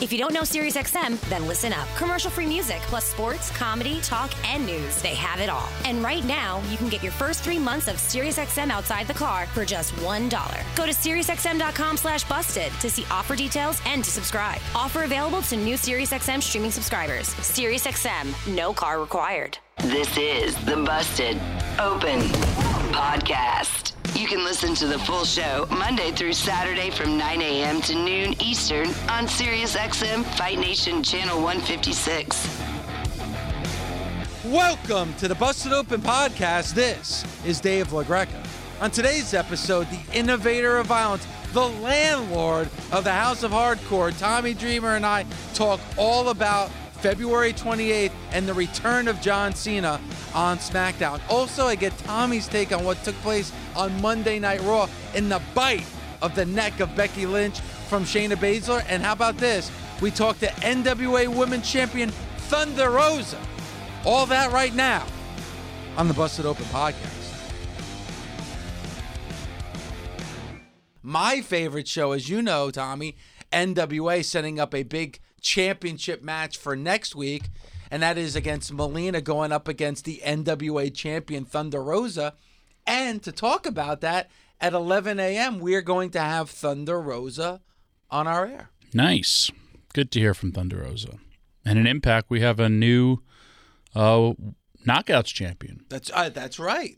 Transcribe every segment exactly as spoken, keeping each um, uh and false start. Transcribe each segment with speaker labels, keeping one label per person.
Speaker 1: If you don't know SiriusXM, then listen up. Commercial-free music, plus sports, comedy, talk, and news. They have it all. And right now, you can get your first three months of SiriusXM outside the car for just one dollar. Go to SiriusXM.com slash busted to see offer details and to subscribe. Offer available to new SiriusXM streaming subscribers. SiriusXM, no car required.
Speaker 2: This is the Busted Open Podcast. You can listen to the full show Monday through Saturday from nine a.m. to noon Eastern on SiriusXM Fight Nation Channel one fifty-six.
Speaker 3: Welcome to the Busted Open Podcast. This is Dave LaGreca. On today's episode, the innovator of violence, the landlord of the House of Hardcore, Tommy Dreamer, and I talk all about February twenty-eighth and the return of John Cena on SmackDown. Also, I get Tommy's take on what took place on Monday Night Raw in the bite of the neck of Becky Lynch from Shayna Baszler. And how about this? We talk to N W A Women's Champion Thunder Rosa. All that right now on the Busted Open Podcast. My favorite show, as you know, Tommy, N W A setting up a big championship match for next week, and that is against Melina going up against the N W A champion Thunder Rosa. And to talk about that, at eleven a.m., we're going to have Thunder Rosa on our air. Nice.
Speaker 4: Good to hear from Thunder Rosa. And in Impact, we have a new uh, Knockouts champion.
Speaker 3: That's uh, that's right.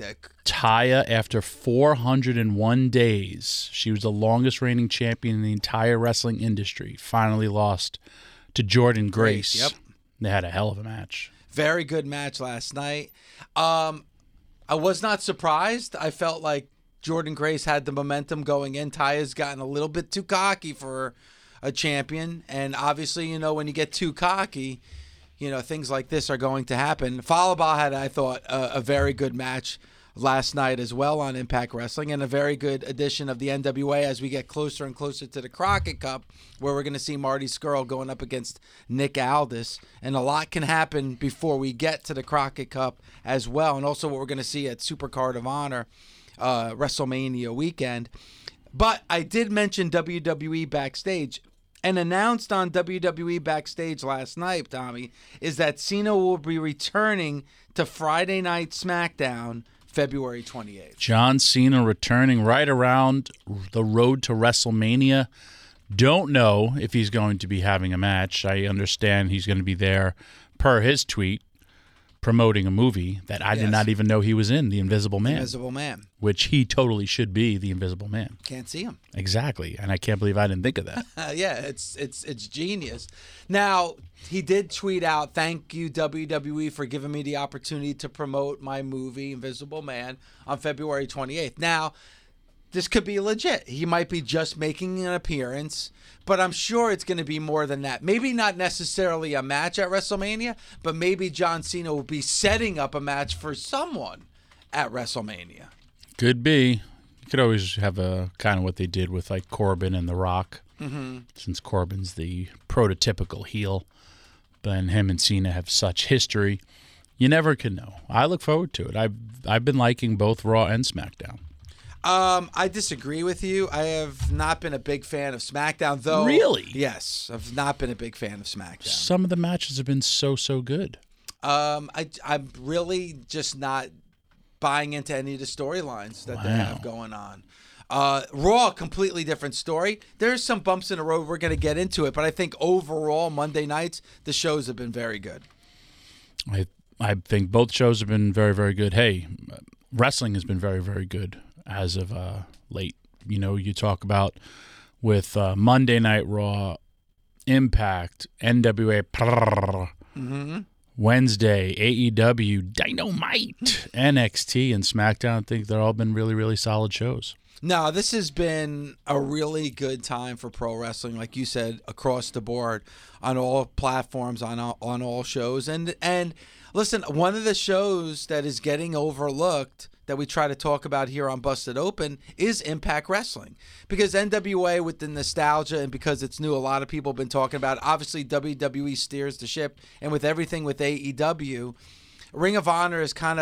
Speaker 4: Taya, after four hundred one days, she was the longest reigning champion in the entire wrestling industry, finally lost to Jordynne Grace.
Speaker 3: Yep.
Speaker 4: They had a hell of a match.
Speaker 3: Very good match last night. Um, I was not surprised. I felt like Jordynne Grace had the momentum going in. Taya's gotten a little bit too cocky for a champion. And obviously, you know, when you get too cocky, you know, things like this are going to happen. Falaba had, I thought, a, a very good match last night as well on Impact Wrestling, and a very good addition of the N W A as we get closer and closer to the Crockett Cup, where we're going to see Marty Scurll going up against Nick Aldis. And a lot can happen before we get to the Crockett Cup as well, and also what we're going to see at Supercard of Honor, uh, WrestleMania weekend. But I did mention W W E Backstage. And announced on W W E Backstage last night, Tommy, is that Cena will be returning to Friday Night SmackDown February twenty-eighth.
Speaker 4: John Cena returning right around the road to WrestleMania. Don't know if he's going to be having a match. I understand he's going to be there, per his tweet, promoting a movie that I yes. did not even know he was in, The Invisible Man.
Speaker 3: Invisible Man.
Speaker 4: Which he totally should be, The Invisible Man.
Speaker 3: Can't see him.
Speaker 4: Exactly, and I can't believe I didn't think of that.
Speaker 3: yeah, it's it's it's genius. Now, he did tweet out, "Thank you, W W E, for giving me the opportunity to promote my movie, Invisible Man, on February twenty-eighth. Now, this could be legit. He might be just making an appearance, but I'm sure it's going to be more than that. Maybe not necessarily a match at WrestleMania, but maybe John Cena will be setting up a match for someone at WrestleMania.
Speaker 4: Could be. You could always have a kind of what they did with like Corbin and The Rock, mm-hmm. since Corbin's the prototypical heel. Then him and Cena have such history. You never can know. I look forward to it. I've I've been liking both Raw and SmackDown.
Speaker 3: Um, I disagree with you. I have not been a big fan of SmackDown, though.
Speaker 4: Really?
Speaker 3: Yes, I've not been a big fan of SmackDown.
Speaker 4: Some of the matches have been so, so good.
Speaker 3: Um, I, I'm really just not buying into any of the storylines that
Speaker 4: wow.
Speaker 3: they have going on. Uh, Raw, completely different story. There's some bumps in the road. We're going to get into it, but I think overall, Monday nights, the shows have been very good.
Speaker 4: I I think both shows have been very, very good. Hey, wrestling has been very, very good as of uh, late. You know, you talk about with uh, Monday Night Raw, Impact, N W A, mm-hmm. Wednesday, A E W, Dynamite, N X T, and SmackDown. I think they've all been really, really solid shows.
Speaker 3: No, this has been a really good time for pro wrestling, like you said, across the board, on all platforms, on all, on all shows. And and listen, one of the shows that is getting overlooked that we try to talk about here on Busted Open is Impact Wrestling. Because N W A, with the nostalgia and because it's new, a lot of people have been talking about it. Obviously, W W E steers the ship. And with everything with A E W, Ring of Honor is kind of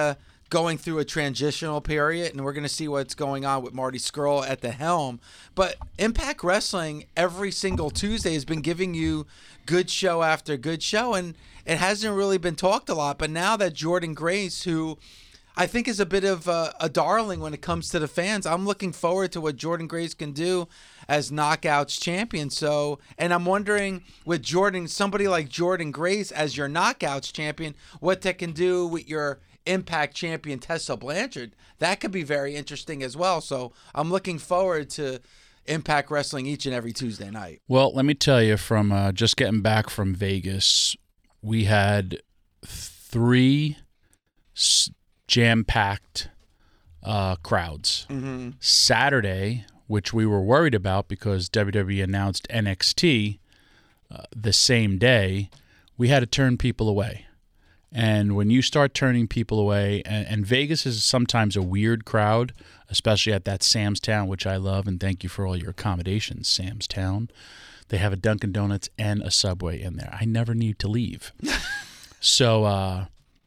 Speaker 3: going through a transitional period, and we're going to see what's going on with Marty Scurll at the helm. But Impact Wrestling every single Tuesday has been giving you good show after good show, and it hasn't really been talked a lot. But now that Jordynne Grace, who I think is a bit of a, a darling when it comes to the fans, I'm looking forward to what Jordynne Grace can do as Knockouts champion. So, and I'm wondering with Jordan, somebody like Jordynne Grace as your Knockouts champion, what that can do with your Impact champion Tessa Blanchard. That could be very interesting as well. So I'm looking forward to Impact Wrestling each and every Tuesday night.
Speaker 4: Well, let me tell you, from uh, just getting back from Vegas, we had three s- jam-packed uh, crowds. Mm-hmm. Saturday, which we were worried about because W W E announced N X T uh, the same day, we had to turn people away. And when you start turning people away, and, and Vegas is sometimes a weird crowd, especially at that Sam's Town, which I love, and thank you for all your accommodations, Sam's Town. They have a Dunkin' Donuts and a Subway in there. I never need to leave. So uh,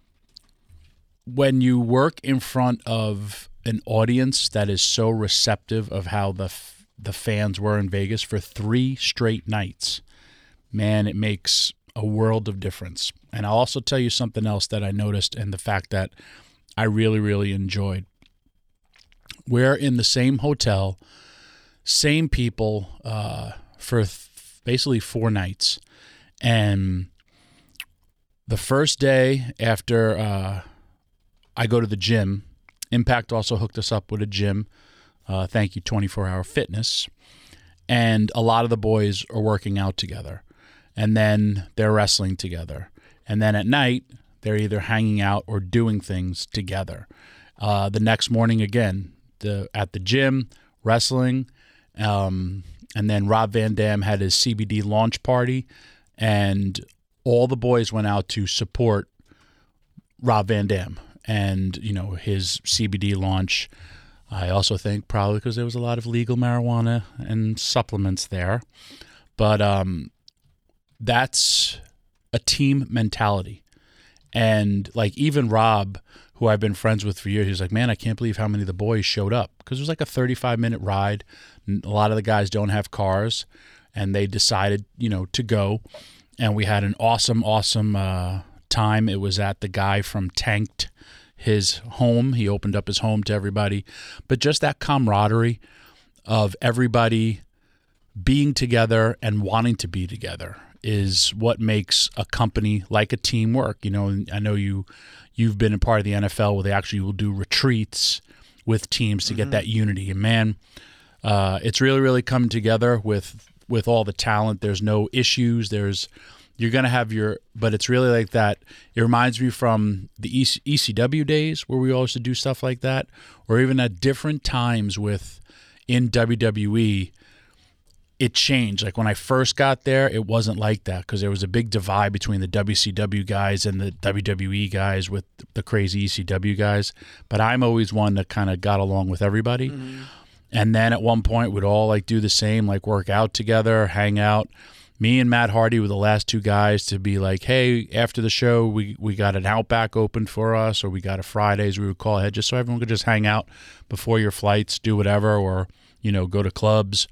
Speaker 4: when you work in front of an audience that is so receptive of how the f- the fans were in Vegas for three straight nights, man, it makes a world of difference. And I'll also tell you something else that I noticed, and the fact that I really, really enjoyed. We're in the same hotel, same people uh, for th- basically four nights. And the first day after uh, I go to the gym, Impact also hooked us up with a gym. Uh, thank you, twenty-four hour Fitness. And a lot of the boys are working out together. And then they're wrestling together. And then at night, they're either hanging out or doing things together. Uh, the next morning, again, the, at the gym, wrestling. Um, and then Rob Van Dam had his C B D launch party. And all the boys went out to support Rob Van Dam and, you know, his C B D launch. I also think probably because there was a lot of legal marijuana and supplements there. But um, that's a team mentality. And like even Rob, who I've been friends with for years, he's like, man, I can't believe how many of the boys showed up. Because it was like a thirty-five minute ride. A lot of the guys don't have cars. And they decided, you know, to go. And we had an awesome, awesome uh, time. It was at the guy from Tanked, his home. He opened up his home to everybody. But just that camaraderie of everybody being together and wanting to be together is what makes a company like a team work. You know, I know you, you've been a part of the N F L where they actually will do retreats with teams to mm-hmm. get that unity. And man, uh, it's really, really come together with with all the talent. There's no issues. There's You're going to have your, but it's really like that. It reminds me from the E C W days where we all used to do stuff like that, or even at different times with in W W E, it changed. Like when I first got there, it wasn't like that because there was a big divide between the W C W guys and the W W E guys with the crazy E C W guys. But I'm always one that kind of got along with everybody. Mm-hmm. And then at one point we'd all like do the same, like work out together, hang out. Me and Matt Hardy were the last two guys to be like, hey, after the show, we, we got an Outback open for us, or we got a Fridays we would call ahead just so everyone could just hang out before your flights, do whatever, or, you know, go to clubs.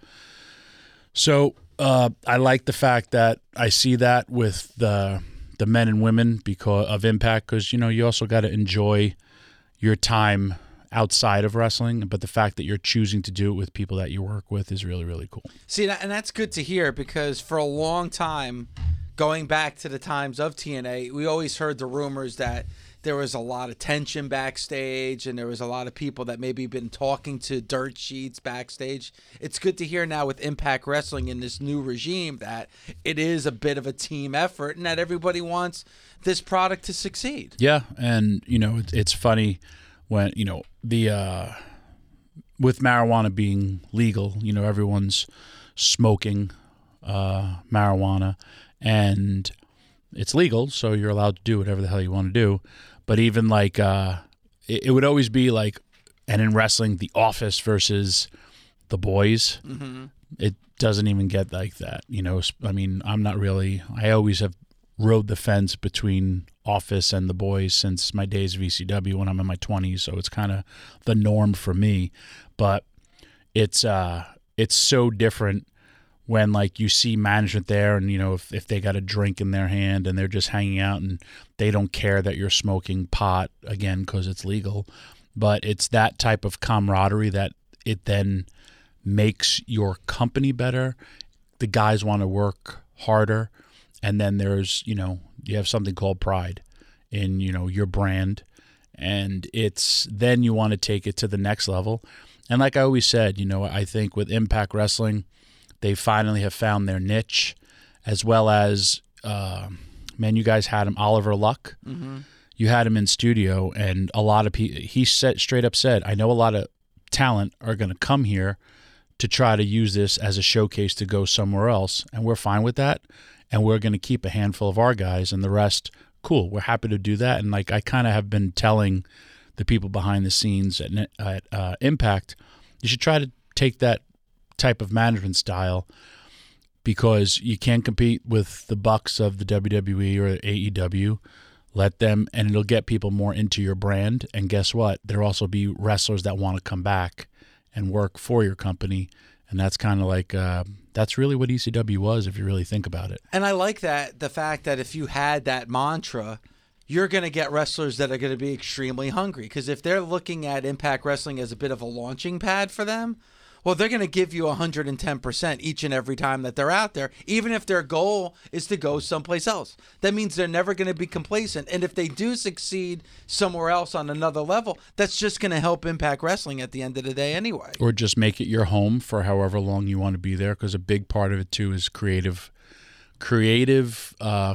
Speaker 4: So uh, I like the fact that I see that with the the men and women because of Impact, because, you know, you also got to enjoy your time outside of wrestling, but the fact that you're choosing to do it with people that you work with is really, really cool.
Speaker 3: See, and that's good to hear because for a long time, going back to the times of T N A, we always heard the rumors that there was a lot of tension backstage and there was a lot of people that maybe been talking to dirt sheets backstage. It's good to hear now with Impact Wrestling in this new regime that it is a bit of a team effort and that everybody wants this product to succeed.
Speaker 4: Yeah, and, you know, it's, it's funny when, you know, the uh, with marijuana being legal, you know, everyone's smoking uh, marijuana, and it's legal, so you're allowed to do whatever the hell you want to do. But even like, uh, it, it would always be like, and in wrestling, The Office versus The Boys. Mm-hmm. It doesn't even get like that, you know. I mean, I'm not really. I always have rode the fence between office and the boys since my days of E C W when I'm in my twenties, so it's kind of the norm for me. But it's uh, it's so different when like you see management there, and you know if, if they got a drink in their hand and they're just hanging out and they don't care that you're smoking pot, again, because it's legal. But it's that type of camaraderie that it then makes your company better. The guys want to work harder, and then there's, you know, you have something called pride in, you know, your brand, and it's then you want to take it to the next level. And like I always said, you know, I think with Impact Wrestling, they finally have found their niche, as well as, uh, man, you guys had him, Oliver Luck. Mm-hmm. You had him in studio, and a lot of people, he said, straight up said, I know a lot of talent are going to come here to try to use this as a showcase to go somewhere else, and we're fine with that, and we're going to keep a handful of our guys, and the rest, cool, we're happy to do that. And like I kind of have been telling the people behind the scenes at, at uh, Impact, you should try to take that type of management style, because you can't compete with the bucks of the W W E or A E W. Let them, and it'll get people more into your brand. And guess what? There'll also be wrestlers that want to come back and work for your company. And that's kind of like, uh, that's really what E C W was, if you really think about it.
Speaker 3: And I like that, the fact that if you had that mantra, you're going to get wrestlers that are going to be extremely hungry. Because if they're looking at Impact Wrestling as a bit of a launching pad for them, well, they're going to give you one hundred ten percent each and every time that they're out there, even if their goal is to go someplace else. That means they're never going to be complacent. And if they do succeed somewhere else on another level, that's just going to help Impact Wrestling at the end of the day anyway.
Speaker 4: Or just make it your home for however long you want to be there, because a big part of it, too, is creative creative uh,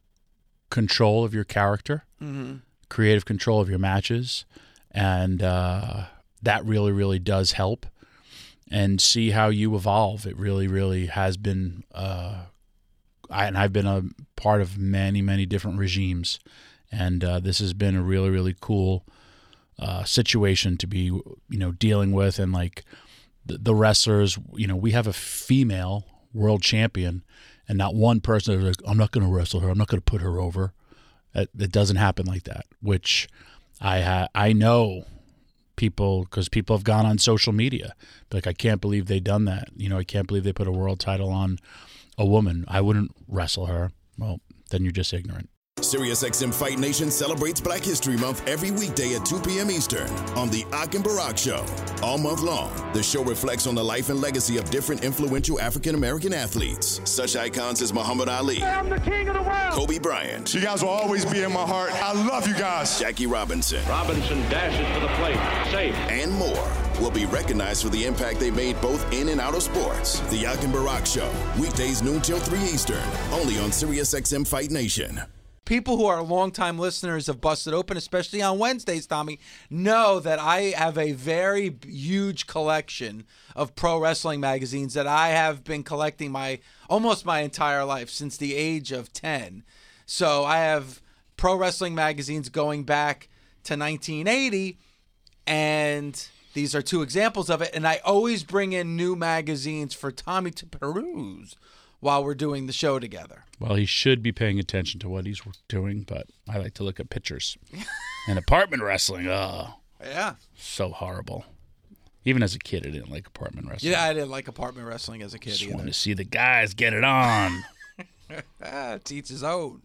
Speaker 4: control of your character, mm-hmm. creative control of your matches, and uh, that really, really does help. And see how you evolve. It really, really has been, uh, I, and I've been a part of many, many different regimes, and uh, this has been a really, really cool uh, situation to be, you know, dealing with. And like the, the wrestlers, you know, we have a female world champion, and not one person is like, I'm not going to wrestle her. I'm not going to put her over. It, it doesn't happen like that. Which I ha- I know. People, because people have gone on social media, like, I can't believe they done that. You know, I can't believe they put a world title on a woman. I wouldn't wrestle her. Well, then you're just ignorant.
Speaker 5: SiriusXM Fight Nation celebrates Black History Month every weekday at two p.m. Eastern on The Ak and Barak Show. All month long, the show reflects on the life and legacy of different influential African-American athletes. Such icons as Muhammad Ali,
Speaker 6: I'm the king of the world.
Speaker 5: Kobe Bryant.
Speaker 6: You guys will always be in my heart. I love you guys.
Speaker 5: Jackie Robinson.
Speaker 7: Robinson dashes to the plate. Safe.
Speaker 5: And more will be recognized for the impact they made both in and out of sports. The Ak and Barak Show. Weekdays noon till three Eastern. Only on SiriusXM Fight Nation.
Speaker 3: People who are longtime listeners of Busted Open, especially on Wednesdays, Tommy, know that I have a very huge collection of pro wrestling magazines that I have been collecting my almost my entire life, since the age of ten. So I have pro wrestling magazines going back to nineteen eighty, and these are two examples of it. And I always bring in new magazines for Tommy to peruse while we're doing the show together.
Speaker 4: Well, he should be paying attention to what he's doing, but I like to look at pictures. And apartment wrestling, oh.
Speaker 3: Yeah.
Speaker 4: So horrible. Even as a kid, I didn't like apartment wrestling.
Speaker 3: Yeah, I didn't like apartment wrestling as a kid
Speaker 4: Just
Speaker 3: either.
Speaker 4: wanted to see the guys get it on.
Speaker 3: ah, to each his own.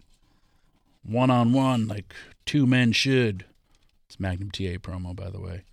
Speaker 4: One-on-one, like two men should. It's Magnum T A promo, by the way.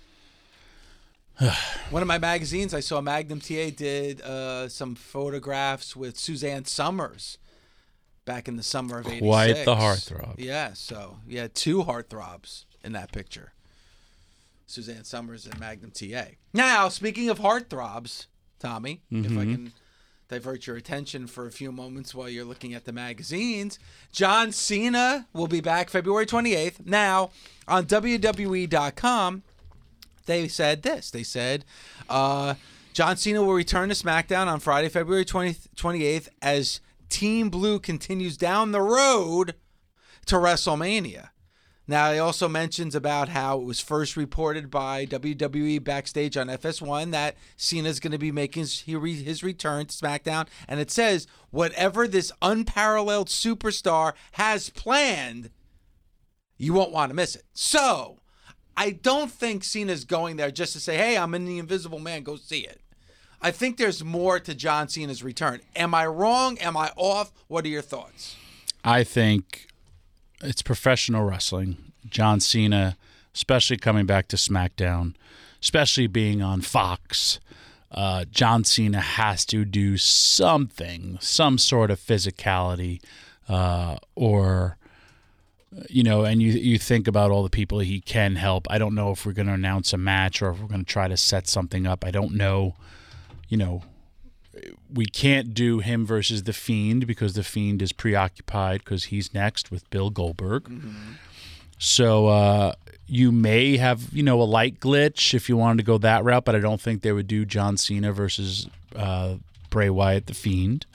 Speaker 3: One of my magazines, I saw Magnum T A did uh, some photographs with Suzanne Summers back in the summer of eighty-six.
Speaker 4: Quite the heartthrob.
Speaker 3: Yeah, so you had two heartthrobs in that picture. Suzanne Summers and Magnum T A. Now, speaking of heartthrobs, Tommy, mm-hmm. if I can divert your attention for a few moments while you're looking at the magazines, John Cena will be back February twenty-eighth. Now, on W W E dot com, they said this. They said, uh, John Cena will return to SmackDown on Friday, February twentieth, twenty-eighth, as Team Blue continues down the road to WrestleMania. Now, he also mentions about how it was first reported by W W E Backstage on F S one that Cena's going to be making his return to SmackDown. And it says, whatever this unparalleled superstar has planned, you won't want to miss it. So, I don't think Cena's going there just to say, hey, I'm in the Invisible Man, go see it. I think there's more to John Cena's return. Am I wrong? Am I off? What are your thoughts?
Speaker 4: I think it's professional wrestling. John Cena, especially coming back to SmackDown, especially being on Fox, uh, John Cena has to do something, some sort of physicality, uh, or, you know, and you you think about all the people he can help. I don't know if we're going to announce a match or if we're going to try to set something up. I don't know, you know. We can't do him versus The Fiend because The Fiend is preoccupied because he's next with Bill Goldberg. Mm-hmm. So uh, you may have, you know, a light glitch if you wanted to go that route, but I don't think they would do John Cena versus uh, Bray Wyatt, The Fiend.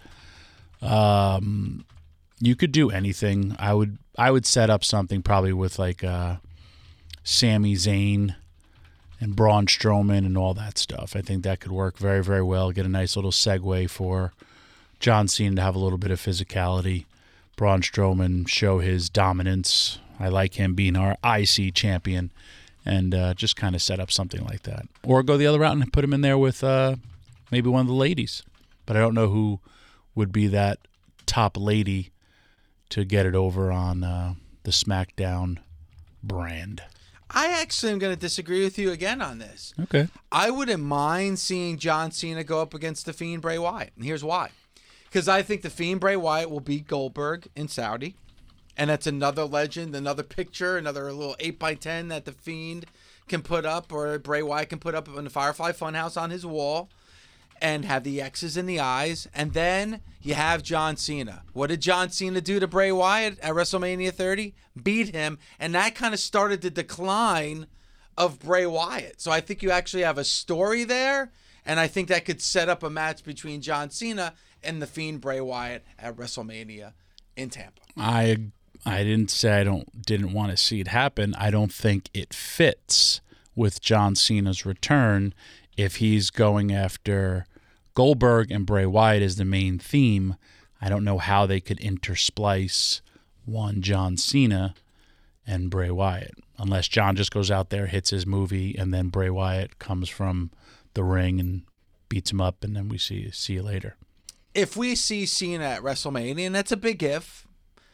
Speaker 4: Um, you could do anything. I would I would set up something probably with like uh, Sami Zayn and Braun Strowman and all that stuff. I think that could work very, very well. Get a nice little segue for John Cena to have a little bit of physicality. Braun Strowman show his dominance. I like him being our I C champion, and uh, just kind of set up something like that. Or go the other route and put him in there with uh, maybe one of the ladies. But I don't know who would be that top lady to get it over on uh, the SmackDown brand.
Speaker 3: I actually am going to disagree with you again on this.
Speaker 4: Okay.
Speaker 3: I wouldn't mind seeing John Cena go up against The Fiend Bray Wyatt. And here's why. Because I think The Fiend Bray Wyatt will beat Goldberg in Saudi. And that's another legend, another picture, another little eight by ten that The Fiend can put up or Bray Wyatt can put up in the Firefly Funhouse on his wall and have the X's in the eyes. And then you have John Cena. What did John Cena do to Bray Wyatt at WrestleMania thirty? Beat him. And that kind of started the decline of Bray Wyatt. So I think you actually have a story there. And I think that could set up a match between John Cena and The Fiend Bray Wyatt at WrestleMania in Tampa.
Speaker 4: I I didn't say I don't didn't want to see it happen. I don't think it fits with John Cena's return if he's going after Goldberg and Bray Wyatt as the main theme. I don't know how they could intersplice one John Cena and Bray Wyatt, unless John just goes out there, hits his movie, and then Bray Wyatt comes from the ring and beats him up, and then we see see you later.
Speaker 3: If we see Cena at WrestleMania, and that's a big if,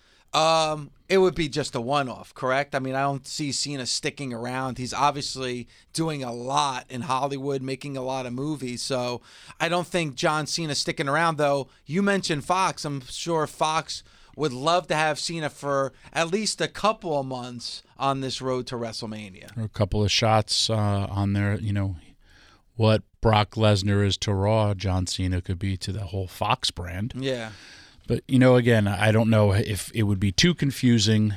Speaker 3: um, it would be just a one-off, correct? I mean, I don't see Cena sticking around. He's obviously doing a lot in Hollywood, making a lot of movies. So I don't think John Cena sticking around, though. You mentioned Fox. I'm sure Fox would love to have Cena for at least a couple of months on this road to WrestleMania.
Speaker 4: Or a couple of shots uh, on there, you know, what Brock Lesnar is to Raw, John Cena could be to the whole Fox brand.
Speaker 3: Yeah.
Speaker 4: But, you know, again, I don't know if it would be too confusing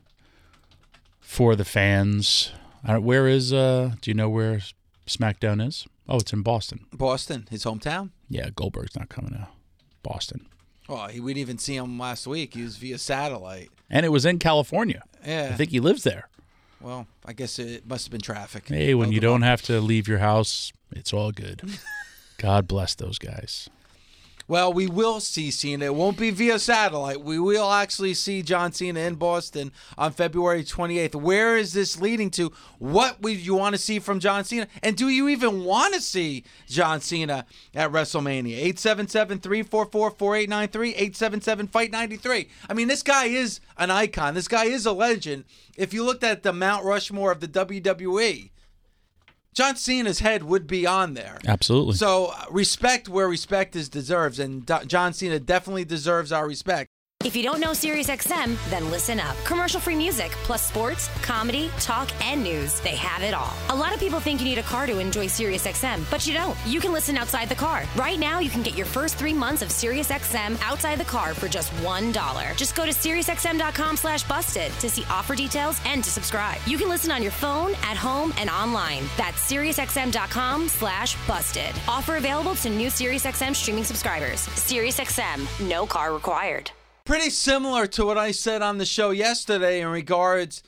Speaker 4: for the fans. I don't, where is, uh, do you know where SmackDown is? Oh, it's in Boston.
Speaker 3: Boston, his hometown?
Speaker 4: Yeah, Goldberg's not coming to Boston.
Speaker 3: Well, he, we didn't even see him last week. He was via satellite.
Speaker 4: And it was in California.
Speaker 3: Yeah.
Speaker 4: I think he lives there.
Speaker 3: Well, I guess it must have been traffic.
Speaker 4: Hey, when you don't have to leave your house, it's all good. God bless those guys.
Speaker 3: Well, we will see Cena. It won't be via satellite. We will actually see John Cena in Boston on February twenty-eighth. Where is this leading to? What would you want to see from John Cena? And do you even want to see John Cena at WrestleMania? eight seven seven, three four four, four eight nine three, eight seven seven, fight nine three. I mean, this guy is an icon. This guy is a legend. If you looked at the Mount Rushmore of the W W E, John Cena's head would be on there.
Speaker 4: Absolutely.
Speaker 3: So uh, respect where respect is deserved, and Do- John Cena definitely deserves our respect.
Speaker 1: If you don't know SiriusXM, then listen up. Commercial-free music, plus sports, comedy, talk, and news. They have it all. A lot of people think you need a car to enjoy SiriusXM, but you don't. You can listen outside the car. Right now, you can get your first three months of SiriusXM outside the car for just one dollar. Just go to SiriusXM.com slash busted to see offer details and to subscribe. You can listen on your phone, at home, and online. That's SiriusXM.com slash busted. Offer available to new SiriusXM streaming subscribers. SiriusXM, no car required.
Speaker 3: Pretty similar to what I said on the show yesterday in regards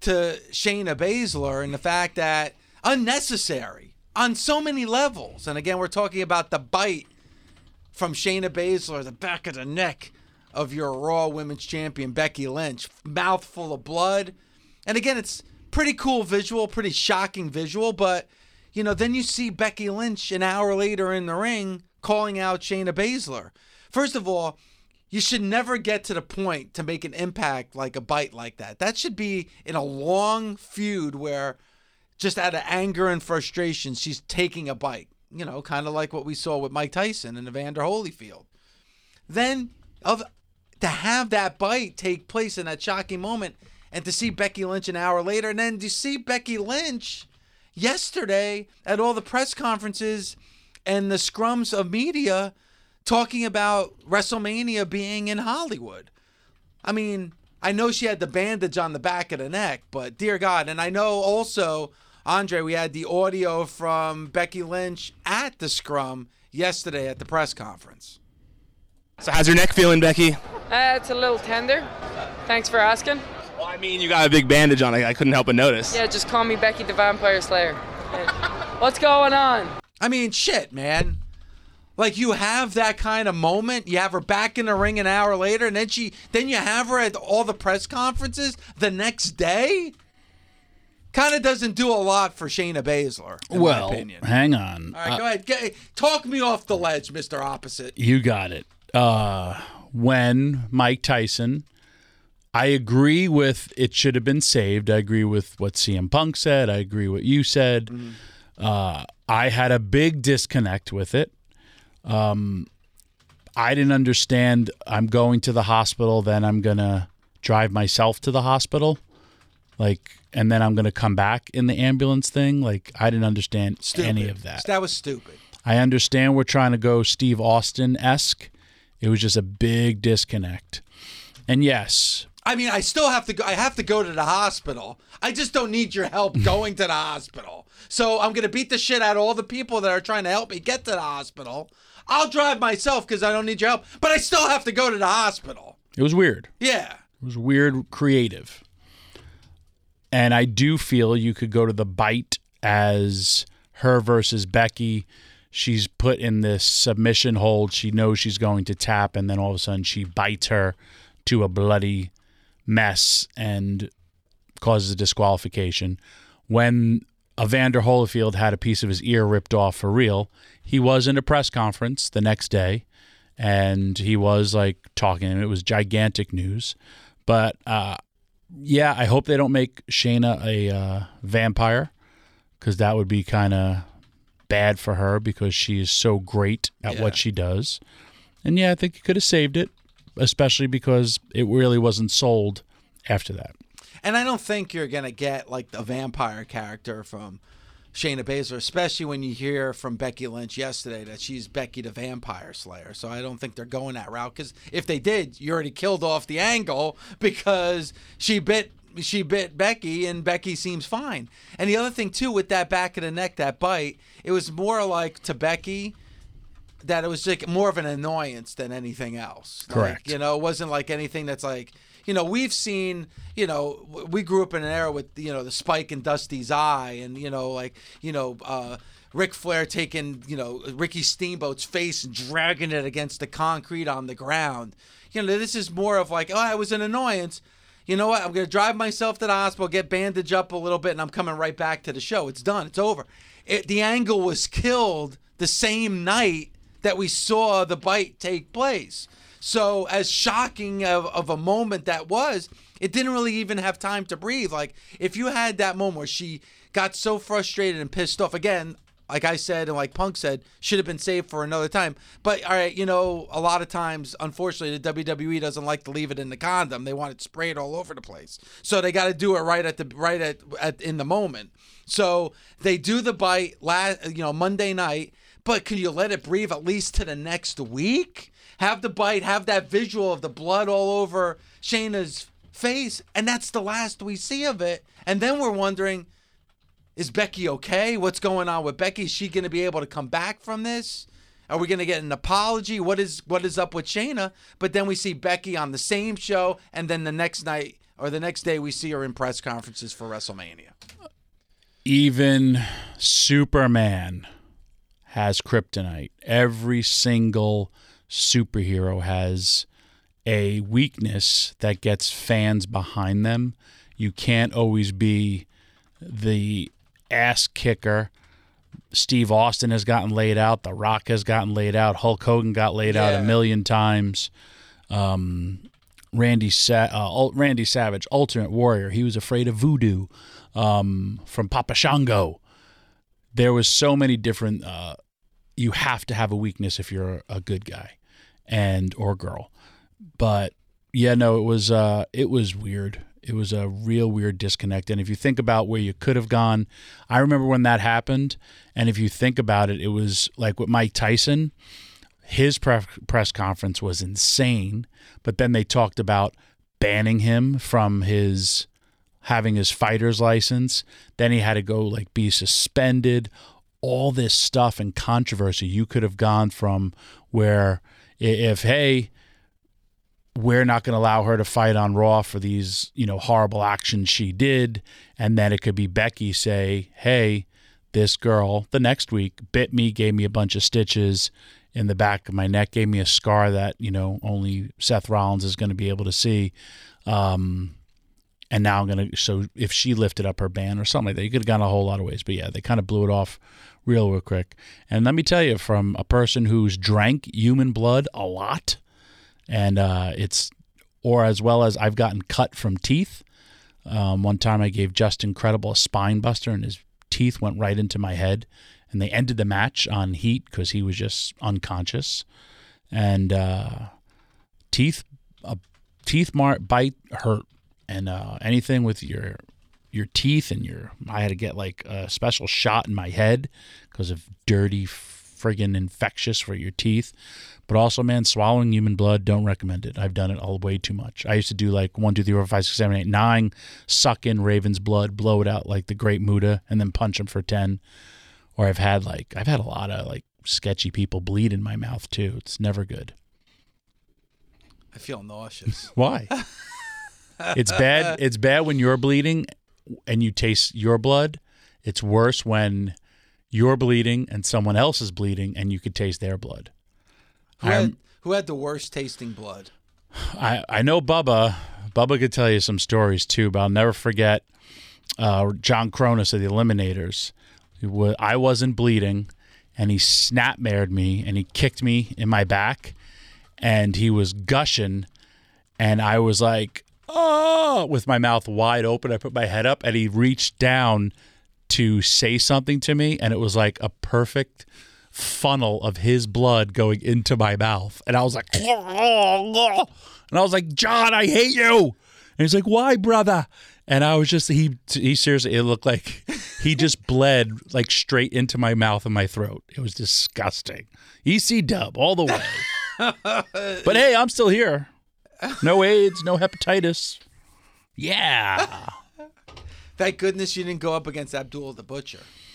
Speaker 3: to Shayna Baszler and the fact that unnecessary on so many levels. And again, we're talking about the bite from Shayna Baszler, the back of the neck of your Raw Women's Champion, Becky Lynch. Mouth full of blood. And again, it's pretty cool visual, pretty shocking visual. But, you know, then you see Becky Lynch an hour later in the ring calling out Shayna Baszler. First of all, you should never get to the point to make an impact like a bite like that. That should be in a long feud where just out of anger and frustration, she's taking a bite. You know, kind of like what we saw with Mike Tyson and Evander Holyfield. Then, of to have that bite take place in that shocking moment and to see Becky Lynch an hour later, and then to see Becky Lynch yesterday at all the press conferences and the scrums of media talking about WrestleMania being in Hollywood. I mean, I know she had the bandage on the back of the neck, but dear God. And I know also, Andre, we had the audio from Becky Lynch at the scrum yesterday at the press conference.
Speaker 8: So how's your neck feeling, Becky?
Speaker 9: Uh, it's a little tender. Thanks for asking.
Speaker 8: Well, I mean, you got a big bandage on. I, I couldn't help but notice.
Speaker 9: Yeah, just call me Becky the Vampire Slayer. What's going on?
Speaker 3: I mean, shit, man. Like, you have that kind of moment. You have her back in the ring an hour later, and then she, then you have her at all the press conferences the next day. Kind of doesn't do a lot for Shayna Baszler, in
Speaker 4: well,
Speaker 3: my opinion.
Speaker 4: Hang on.
Speaker 3: All right,
Speaker 4: uh,
Speaker 3: go ahead. Get, talk me off the ledge, Mister Opposite.
Speaker 4: You got it. Uh, when Mike Tyson, I agree with it should have been saved. I agree with what C M Punk said. I agree what you said. Mm-hmm. Uh, I had a big disconnect with it. Um, I didn't understand I'm going to the hospital, then I'm going to drive myself to the hospital. Like, and then I'm going to come back in the ambulance thing. Like, I didn't understand
Speaker 3: Stupid.
Speaker 4: any of that.
Speaker 3: That was stupid.
Speaker 4: I understand we're trying to go Steve Austin-esque. It was just a big disconnect. And yes.
Speaker 3: I mean, I still have to go. I have to go to the hospital. I just don't need your help going to the hospital. So I'm going to beat the shit out of all the people that are trying to help me get to the hospital. I'll drive myself because I don't need your help. But I still have to go to the hospital.
Speaker 4: It was weird.
Speaker 3: Yeah.
Speaker 4: It was weird, creative. And I do feel you could go to the bite as her versus Becky. She's put in this submission hold. She knows she's going to tap, and then all of a sudden she bites her to a bloody mess and causes a disqualification. When Evander Holyfield had a piece of his ear ripped off for real, he was in a press conference the next day, and he was like talking, and it was gigantic news. But uh, yeah, I hope they don't make Shayna a uh, vampire, because that would be kind of bad for her because she is so great at
Speaker 3: yeah.
Speaker 4: what she does. And yeah, I think you could have saved it, especially because it really wasn't sold after that.
Speaker 3: And I don't think you're going to get like the vampire character from Shayna Baszler, especially when you hear from Becky Lynch yesterday that she's Becky the Vampire Slayer. So I don't think they're going that route, because if they did, you already killed off the angle because she bit she bit Becky and Becky seems fine. And the other thing too, with that back of the neck, that bite, it was more like to Becky that it was like more of an annoyance than anything else.
Speaker 4: Correct.
Speaker 3: Like, you know, it wasn't like anything that's like, you know, we've seen, you know, we grew up in an era with, you know, the spike in Dusty's eye and, you know, like, you know, uh, Ric Flair taking, you know, Ricky Steamboat's face and dragging it against the concrete on the ground. You know, this is more of like, oh, it was an annoyance. You know what? I'm going to drive myself to the hospital, get bandaged up a little bit, and I'm coming right back to the show. It's done. It's over. It, the angle was killed the same night that we saw the bite take place. So as shocking of, of a moment that was, it didn't really even have time to breathe. Like, if you had that moment where she got so frustrated and pissed off, again, like I said and like Punk said, should have been saved for another time. But, all right, you know, a lot of times, unfortunately, the W W E doesn't like to leave it in the condom. They want it sprayed all over the place. So they got to do it right at the right at, at in the moment. So they do the bite, last, you know, Monday night, but can you let it breathe at least to the next week? Have the bite, have that visual of the blood all over Shayna's face, and that's the last we see of it. And then we're wondering, is Becky okay? What's going on with Becky? Is she going to be able to come back from this? Are we going to get an apology? What is what is up with Shayna? But then we see Becky on the same show, and then the next night or the next day we see her in press conferences for WrestleMania.
Speaker 4: Even Superman has kryptonite. Every single superhero has a weakness that gets fans behind them. You can't always be the ass kicker. Steve Austin has gotten laid out. The Rock has gotten laid out. Hulk Hogan got laid yeah. out a million times. Um, Randy Sa- uh, Randy Savage, Ultimate Warrior. He was afraid of voodoo. Um, from Papa Shango. There was so many different, uh, you have to have a weakness if you're a good guy and or girl. But yeah, no, it was, uh, it was weird. It was a real weird disconnect. And if you think about where you could have gone, I remember when that happened. And if you think about it, it was like with Mike Tyson, his pre- press conference was insane. But then they talked about banning him from his having his fighter's license. Then he had to go like be suspended. All this stuff and controversy. You could have gone from where if, hey, we're not going to allow her to fight on Raw for these, you know, horrible actions she did. And then it could be Becky say, hey, this girl the next week bit me, gave me a bunch of stitches in the back of my neck, gave me a scar that, you know, only Seth Rollins is going to be able to see. Um, And now I'm going to, so if she lifted up her ban or something like that, you could have gone a whole lot of ways. But yeah, they kind of blew it off real, real quick. And let me tell you, from a person who's drank human blood a lot, and uh, it's, or as well as I've gotten cut from teeth. Um, one time I gave Justin Credible a spine buster and his teeth went right into my head. And they ended the match on heat because he was just unconscious. And uh, teeth, a teeth mar- bite hurt. And uh, anything with your your teeth and your, I had to get like a special shot in my head because of dirty, friggin' infectious for your teeth. But also, man, swallowing human blood, don't recommend it. I've done it all way too much. I used to do like one, two, three, four, five, six, seven, eight, nine, suck in Raven's blood, blow it out like the Great Muta, and then punch him for ten. Or I've had like, I've had a lot of like sketchy people bleed in my mouth too. It's never good.
Speaker 3: I feel nauseous.
Speaker 4: Why? It's bad. It's bad when you're bleeding and you taste your blood. It's worse when you're bleeding and someone else is bleeding and you could taste their blood.
Speaker 3: Who had, who had the worst tasting blood?
Speaker 4: I, I know Bubba. Bubba could tell you some stories too, but I'll never forget uh, John Cronus of the Eliminators. I wasn't bleeding and he snap-mared me and he kicked me in my back and he was gushing and I was like, oh, with my mouth wide open. I put my head up and he reached down to say something to me and it was like a perfect funnel of his blood going into my mouth. And I was like, and I was like, John, I hate you. And he's like, why, brother? And I was just, he, he seriously, it looked like he just bled like straight into my mouth and my throat. It was disgusting. E C dub all the way. But hey, I'm still here. No AIDS, no hepatitis. Yeah.
Speaker 3: Thank goodness you didn't go up against Abdul the Butcher.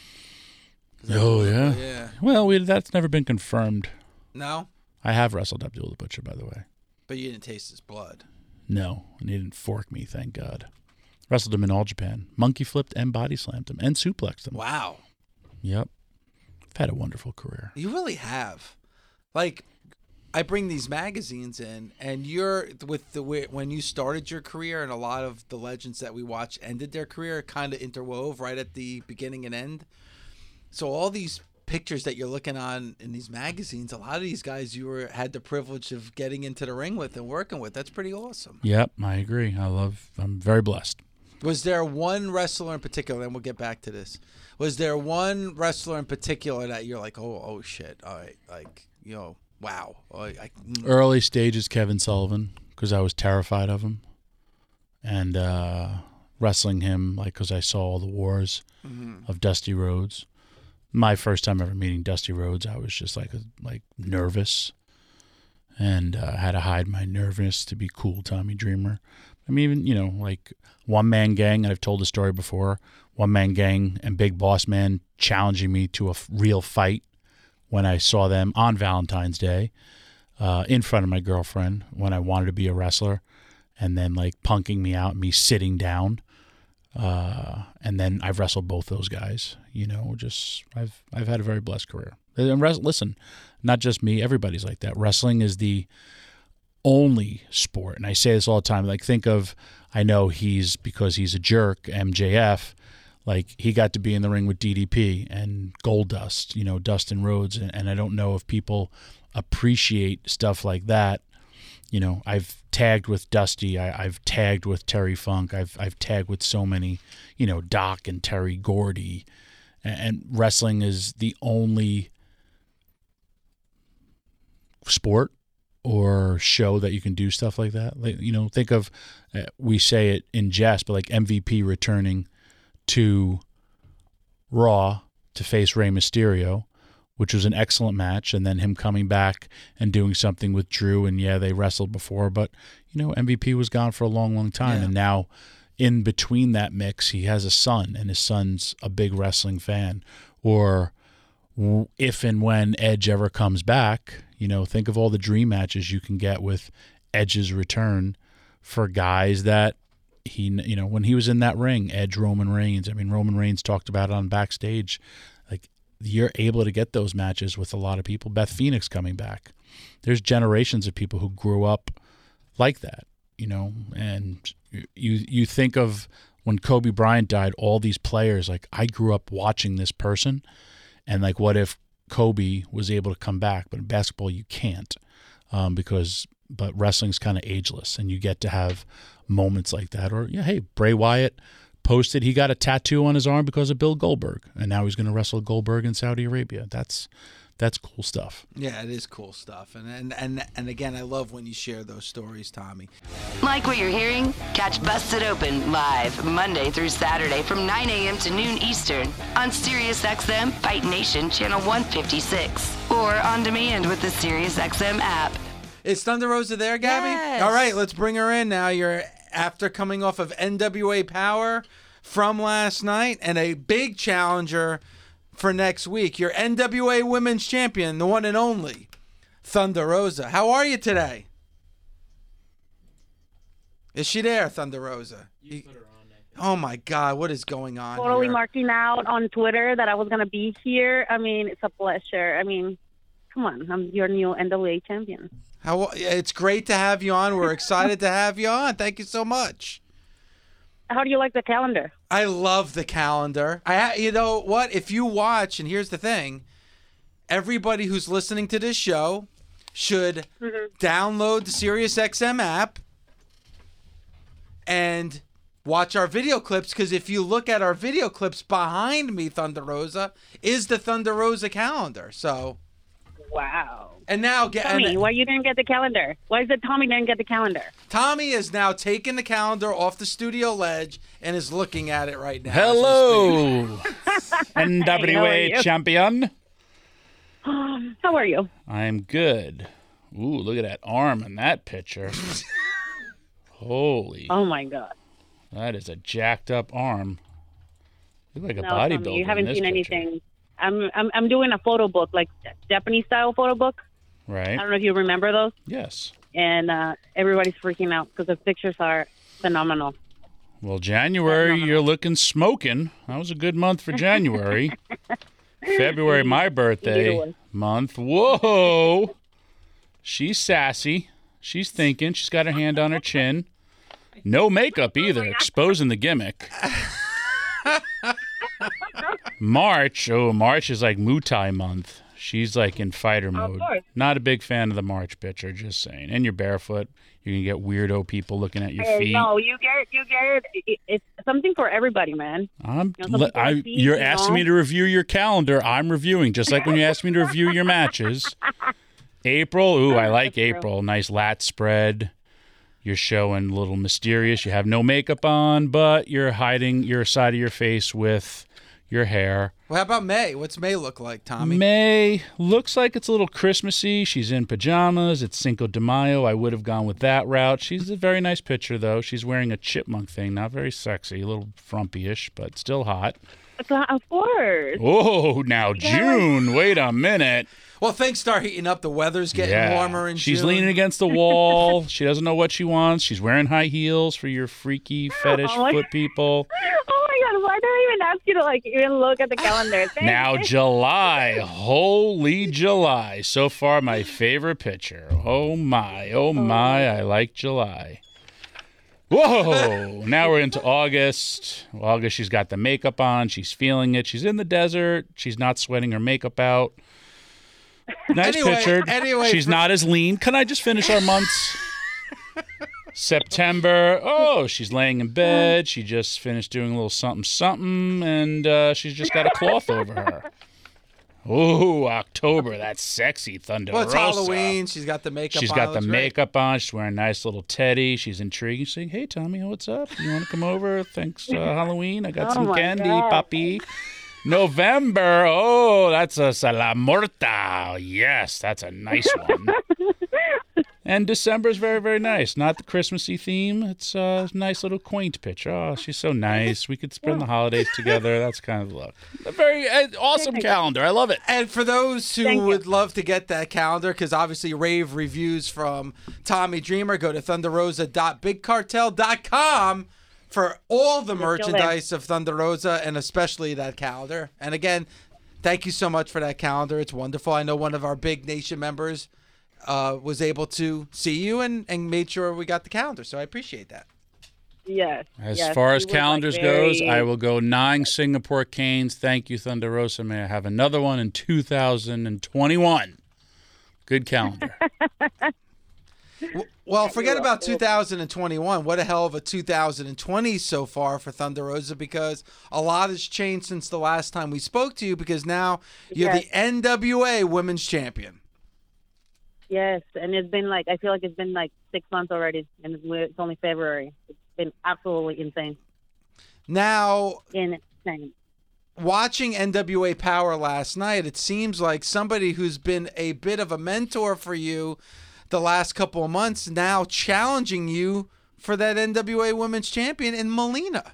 Speaker 4: Oh, yeah?
Speaker 3: Yeah.
Speaker 4: Well, we, that's never been confirmed.
Speaker 3: No?
Speaker 4: I have wrestled Abdul the Butcher, by the way.
Speaker 3: But you didn't taste his blood.
Speaker 4: No, and he didn't fork me, thank God. Wrestled him in All Japan. Monkey flipped and body slammed him and suplexed him.
Speaker 3: Wow.
Speaker 4: Yep. I've had a wonderful career.
Speaker 3: You really have. Like, I bring these magazines in, and you're with the when you started your career, and a lot of the legends that we watch ended their career, kind of interwove right at the beginning and end. So all these pictures that you're looking on in these magazines, a lot of these guys you were had the privilege of getting into the ring with and working with. That's pretty awesome.
Speaker 4: Yep, I agree. I love. I'm very blessed.
Speaker 3: Was there one wrestler in particular, and we'll get back to this, was there one wrestler in particular that you're like, oh, oh shit, all right, like, you know, wow. Oh, I, mm.
Speaker 4: Early stages, Kevin Sullivan, because I was terrified of him. And uh, wrestling him, like, because I saw all the wars mm-hmm. of Dusty Rhodes. My first time ever meeting Dusty Rhodes, I was just like, like nervous. And uh, had to hide my nervousness to be cool Tommy Dreamer. I mean, even, you know, like One Man Gang, and I've told the story before, One Man Gang and Big Boss Man challenging me to a f- real fight when I saw them on Valentine's Day uh, in front of my girlfriend when I wanted to be a wrestler. and then like punking me out, me sitting down. Uh, and then I've wrestled both those guys, you know, just, I've, I've had a very blessed career. And res- listen, not just me, everybody's like that. Wrestling is the only sport. And I say this all the time, like think of, I know he's, because he's a jerk, M J F, like he got to be in the ring with D D P and Goldust, you know, Dustin Rhodes. And, and I don't know if people appreciate stuff like that. You know, I've tagged with Dusty. I, I've tagged with Terry Funk. I've I've tagged with so many, you know, Doc and Terry Gordy. And, and wrestling is the only sport or show that you can do stuff like that. Like, you know, think of, uh, we say it in jest, but like M V P returning to Raw to face Rey Mysterio, which was an excellent match, and then him coming back and doing something with Drew, and yeah, they wrestled before, but, you know, M V P was gone for a long, long time, yeah. And now in between that mix, he has a son, and his son's a big wrestling fan. Or if and when Edge ever comes back, you know, think of all the dream matches you can get with Edge's return for guys that he, you know, when he was in that ring, Edge, Roman Reigns, I mean, Roman Reigns talked about it on Backstage, like, you're able to get those matches with a lot of people. Beth Phoenix coming back. There's generations of people who grew up like that, you know, and you you think of when Kobe Bryant died, all these players, like, I grew up watching this person, and like, what if Kobe was able to come back? But in basketball, you can't, um, because, but wrestling's kind of ageless, and you get to have moments like that. Or, yeah, hey, Bray Wyatt posted he got a tattoo on his arm because of Bill Goldberg, and now he's going to wrestle Goldberg in Saudi Arabia. That's that's cool stuff.
Speaker 3: Yeah, it is cool stuff. And and and, and again, I love when you share those stories, Tommy.
Speaker 2: Like what you're hearing? Catch Busted Open live Monday through Saturday from nine a.m. to noon Eastern on SiriusXM Fight Nation Channel one fifty-six or on demand with the SiriusXM app.
Speaker 3: Is Thunder Rosa there, Gabby?
Speaker 2: Yes.
Speaker 3: All right, let's bring her in now. You're after coming off of N W A Power from last night and a big challenger for next week. Your N W A Women's Champion, the one and only Thunder Rosa. How are you today? Is she there, Thunder Rosa? You put her on there. Oh my God, what is going on
Speaker 10: Totally
Speaker 3: here?
Speaker 10: marking out on Twitter that I was going to be here. I mean, it's a pleasure. I mean, come on, I'm your new N W A champion.
Speaker 3: How, it's great to have you on. We're excited to have you on. Thank you so much.
Speaker 10: How do you like the calendar?
Speaker 3: I love the calendar. I, you know what? If you watch, and here's the thing, everybody who's listening to this show should mm-hmm. download the SiriusXM app and watch our video clips, because if you look at our video clips behind me, Thunder Rosa, is the Thunder Rosa calendar. So,
Speaker 10: wow.
Speaker 3: And now, get
Speaker 10: Tommy,
Speaker 3: and,
Speaker 10: why you didn't get the calendar? Why is it Tommy didn't get the calendar?
Speaker 3: Tommy has now taken the calendar off the studio ledge and is looking at it right now.
Speaker 4: Hello, N W A
Speaker 10: hey,
Speaker 4: champion.
Speaker 10: How are you?
Speaker 4: I'm good. Ooh, look at that arm in that picture. Holy.
Speaker 10: Oh, my God.
Speaker 4: That is a jacked up arm. You look like a
Speaker 10: no,
Speaker 4: bodybuilder.
Speaker 10: Tommy, you haven't seen
Speaker 4: picture.
Speaker 10: anything. I'm, I'm I'm doing a photo book, like Japanese style photo book.
Speaker 4: Right.
Speaker 10: I don't know if you remember those.
Speaker 4: Yes.
Speaker 10: And uh, everybody's freaking out because the pictures are phenomenal.
Speaker 4: Well, January, phenomenal. You're looking smoking. That was a good month for January. February, my birthday month. Whoa. She's sassy. She's thinking. She's got her hand on her chin. No makeup either, exposing the gimmick. March, oh, March is like Muay Thai month. She's like in fighter mode. Not a big fan of the March picture, just saying. And you're barefoot. You can get weirdo people looking at your
Speaker 10: hey,
Speaker 4: feet.
Speaker 10: No, you get you get it. It's something for everybody, man.
Speaker 4: I'm,
Speaker 10: you know,
Speaker 4: le- I, feet, you're you asking know? me to review your calendar. I'm reviewing, just like when you asked me to review your matches. April, ooh, I like That's April. True. Nice lat spread. You're showing a little mysterious. You have no makeup on, but you're hiding your side of your face with your hair.
Speaker 3: Well, how about May? What's May look like, Tommy?
Speaker 4: May looks like it's a little Christmassy. She's in pajamas. It's Cinco de Mayo. I would have gone with that route. She's a very nice picture, though. She's wearing a chipmunk thing. Not very sexy. A little frumpy-ish, but still hot.
Speaker 10: Of course.
Speaker 4: Oh, now June. Wait a minute.
Speaker 3: Well, things start heating up. The weather's getting
Speaker 4: Yeah.
Speaker 3: warmer in
Speaker 4: She's
Speaker 3: June.
Speaker 4: leaning against the wall. She doesn't know what she wants. She's wearing high heels for your freaky fetish
Speaker 10: Oh my-
Speaker 4: foot people.
Speaker 10: Oh my God! Why did I even ask you to like even look at the calendar? Thank
Speaker 4: Now
Speaker 10: you.
Speaker 4: July, holy July. So far, my favorite picture. Oh my, oh my, I like July. Whoa! Now we're into August. August, she's got the makeup on. She's feeling it. She's in the desert. She's not sweating her makeup out. Nice
Speaker 3: Anyway-
Speaker 4: picture.
Speaker 3: anyway,
Speaker 4: she's
Speaker 3: for-
Speaker 4: not as lean. Can I just finish our months? September. Oh, she's laying in bed. She just finished doing a little something, something, and uh, she's just got a cloth over her. Ooh, October. That's sexy, Thunder
Speaker 3: Well, it's
Speaker 4: Rosa.
Speaker 3: Halloween. She's got the makeup
Speaker 4: She's
Speaker 3: on.
Speaker 4: got the
Speaker 3: Looks great.
Speaker 4: makeup on. She's wearing a nice little teddy. She's intrigued. She's saying, "Hey, Tommy, what's up? You want to come over? Thanks, uh, Halloween. I got
Speaker 10: Oh
Speaker 4: some
Speaker 10: my
Speaker 4: candy,
Speaker 10: God.
Speaker 4: puppy." November. Oh, that's a Salamorta. Yes, that's a nice one. And December is very, very nice. Not the Christmassy theme. It's a nice little quaint picture. Oh, she's so nice. We could spend the holidays together. That's kind of the look. A very uh, awesome calendar. I love it.
Speaker 3: And for those who
Speaker 10: Thank you.
Speaker 3: would love to get that calendar, because obviously rave reviews from Tommy Dreamer, go to thunder rosa dot big cartel dot com for all the merchandise of Thunder Rosa and especially that calendar. And again, thank you so much for that calendar. It's wonderful. I know one of our Big Nation members uh, was able to see you and, and made sure we got the calendar. So I appreciate that.
Speaker 10: Yes.
Speaker 4: As
Speaker 10: yes,
Speaker 4: far
Speaker 10: he
Speaker 4: as
Speaker 10: was, like,
Speaker 4: calendars
Speaker 10: very-
Speaker 4: goes, I will go nine Singapore Canes. Thank you, Thunder Rosa. May I have another one in two thousand twenty-one? Good calendar.
Speaker 3: Well, forget about two thousand twenty-one. What a hell of a two thousand twenty so far for Thunder Rosa, because a lot has changed since the last time we spoke to you, because now you're
Speaker 10: Yes.
Speaker 3: the N W A Women's Champion.
Speaker 10: Yes, and it's been like I feel like it's been like six months already, and it's it's only February. It's been absolutely insane.
Speaker 3: Now,
Speaker 10: Insane.
Speaker 3: watching N W A Power last night, it seems like somebody who's been a bit of a mentor for you the last couple of months now challenging you for that N W A Women's Champion in Melina.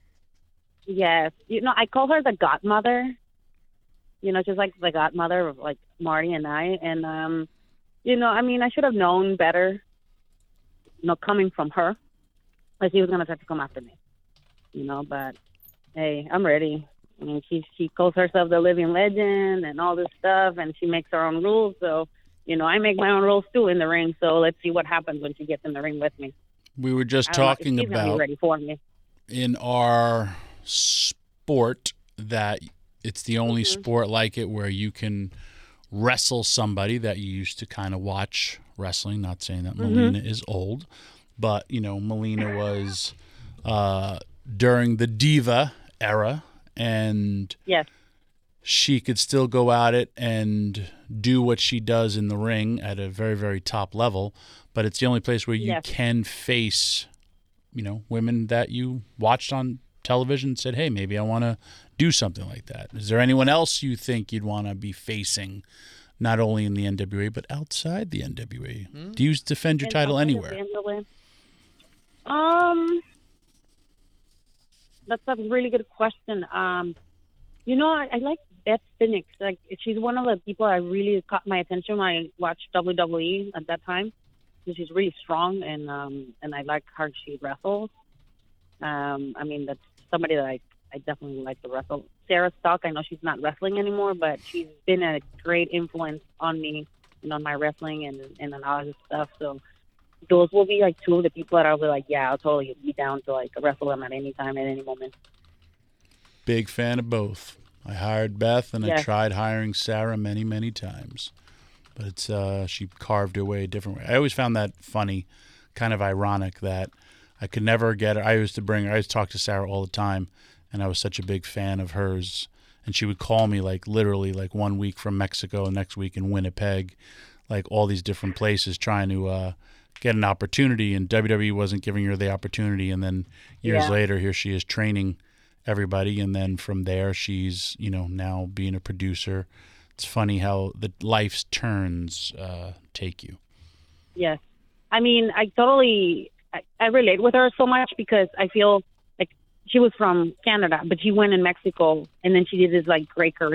Speaker 10: Yes, you know I call her the godmother. You know, she's like the godmother of like Marty and I, and um, you know, I mean, I should have known better. You know, coming from her, that she was gonna try to come after me. You know, but hey, I'm ready. I mean, she she calls herself the living legend and all this stuff, and she makes her own rules. So, you know, I make my own rules too in the ring. So let's see what happens when she gets in the ring with me.
Speaker 4: We were just
Speaker 10: I don't know if
Speaker 4: talking
Speaker 10: she's gonna be
Speaker 4: about
Speaker 10: ready for me.
Speaker 4: in our sport that it's the only
Speaker 10: Mm-hmm.
Speaker 4: sport like it where you can wrestle somebody that you used to kind of watch wrestling. Not saying that
Speaker 10: Mm-hmm.
Speaker 4: Melina is old, but you know, Melina was uh, during the Diva era, and
Speaker 10: Yes.
Speaker 4: she could still go at it and do what she does in the ring at a very, very top level. But it's the only place where you
Speaker 10: Yes.
Speaker 4: can face, you know, women that you watched on television and said, hey, maybe I want to do something like that. Is there anyone else you think you'd want to be facing, not only in the N W A, but outside the N W A?
Speaker 3: Mm.
Speaker 4: Do you defend your
Speaker 10: And
Speaker 4: title
Speaker 10: outside of
Speaker 4: anywhere?
Speaker 10: the N W A? Um, that's a really good question. Um, you know, I, I like Beth Phoenix. Like, she's one of the people I really caught my attention when I watched W W E at that time. She's really strong, and um, and I like how she wrestles. Um, I mean, that's somebody that I, I definitely like to wrestle. Sarah Stock, I know she's not wrestling anymore, but she's been a great influence on me and on my wrestling and, and on all this stuff. So those will be like two of the people that I'll be like, yeah, I'll totally be down to like wrestle them at any time, at any moment.
Speaker 4: Big fan of both. I hired Beth, and I
Speaker 10: Yes.
Speaker 4: tried hiring Sarah many, many times. But it's uh, she carved her way a different way. I always found that funny, kind of ironic that I could never get her. I used to bring her. I used to talk to Sarah all the time, and I was such a big fan of hers. And she would call me like literally like one week from Mexico, next week in Winnipeg, like all these different places trying to uh, get an opportunity. And W W E wasn't giving her the opportunity. And then years
Speaker 10: Yeah.
Speaker 4: later, here she is training everybody. And then from there, she's, you know, now being a producer. It's funny how the life's turns uh, take you.
Speaker 10: Yes. I mean, I totally, I, I relate with her so much because I feel like she was from Canada, but she went in Mexico and then she did this like great career.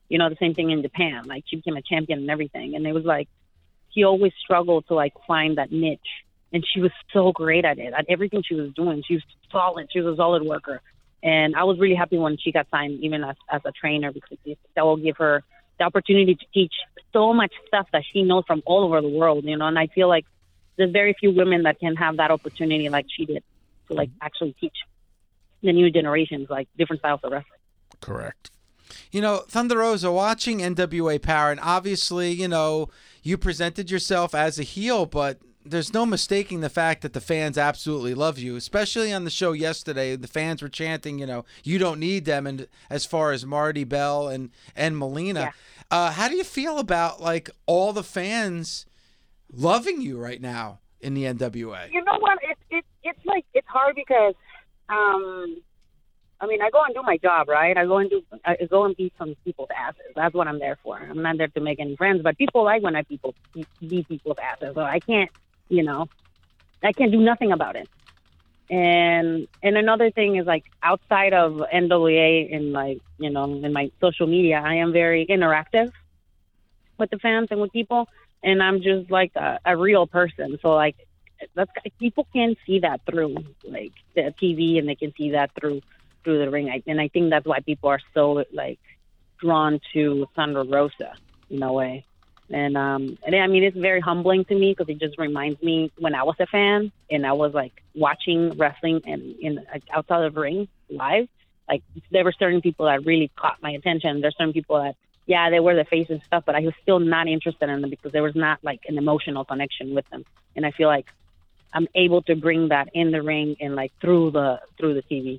Speaker 10: You know, the same thing in Japan. Like, she became a champion and everything. And it was like, he always struggled to, like, find that niche. And she was so great at it, at everything she was doing. She was solid. She was a solid worker. And I was really happy when she got signed, even as, as a trainer, because that will give her the opportunity to teach so much stuff that she knows from all over the world, you know. And I feel like there's very few women that can have that opportunity like she did to, like, actually teach the new generations, like, different styles of wrestling.
Speaker 4: Correct.
Speaker 3: You know, Thunder Rosa, watching N W A Power, and obviously, you know, you presented yourself as a heel, but there's no mistaking the fact that the fans absolutely love you, especially on the show yesterday. The fans were chanting, you know, you don't need them, and as far as Marty Bell and, and Melina.
Speaker 10: Yeah.
Speaker 3: Uh, how do you feel about, like, all the fans loving you right now in the N W A?
Speaker 10: You know what? It's it, it's like, it's hard because, um, I mean, I go and do my job, right? I go and do, I go and beat some people's asses. That's what I'm there for. I'm not there to make any friends, but people like when I people beat people's asses. So I can't, you know, I can't do nothing about it. And and another thing is, like, outside of N W A and, like, you know, in my social media, I am very interactive with the fans and with people, and I'm just like a, a real person. So, like, that's, people can see that through, like, the T V, and they can see that through through the ring. I, and I think that's why people are so, like, drawn to Thunder Rosa in a way. And, um, and I mean, it's very humbling to me because it just reminds me when I was a fan and I was, like, watching wrestling and in like, outside of the ring live. Like, there were certain people that really caught my attention. There's certain people that, yeah, they were the face and stuff, but I was still not interested in them because there was not, like, an emotional connection with them. And I feel like I'm able to bring that in the ring and, like, through the through the T V.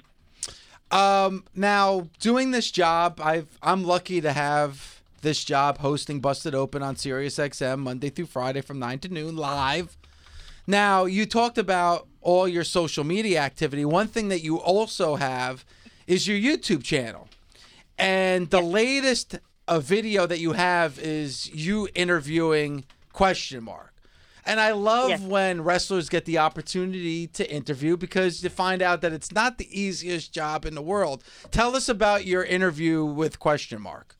Speaker 3: Um, now, doing this job, I've, I'm lucky to have this job hosting Busted Open on Sirius X M Monday through Friday from nine to noon live. Now, you talked about all your social media activity. One thing that you also have is your YouTube channel. And the latest uh, video that you have is you interviewing Question Mark. And I love
Speaker 10: yes.
Speaker 3: when wrestlers get the opportunity to interview because you find out that it's not the easiest job in the world. Tell us about your interview with Question Mark.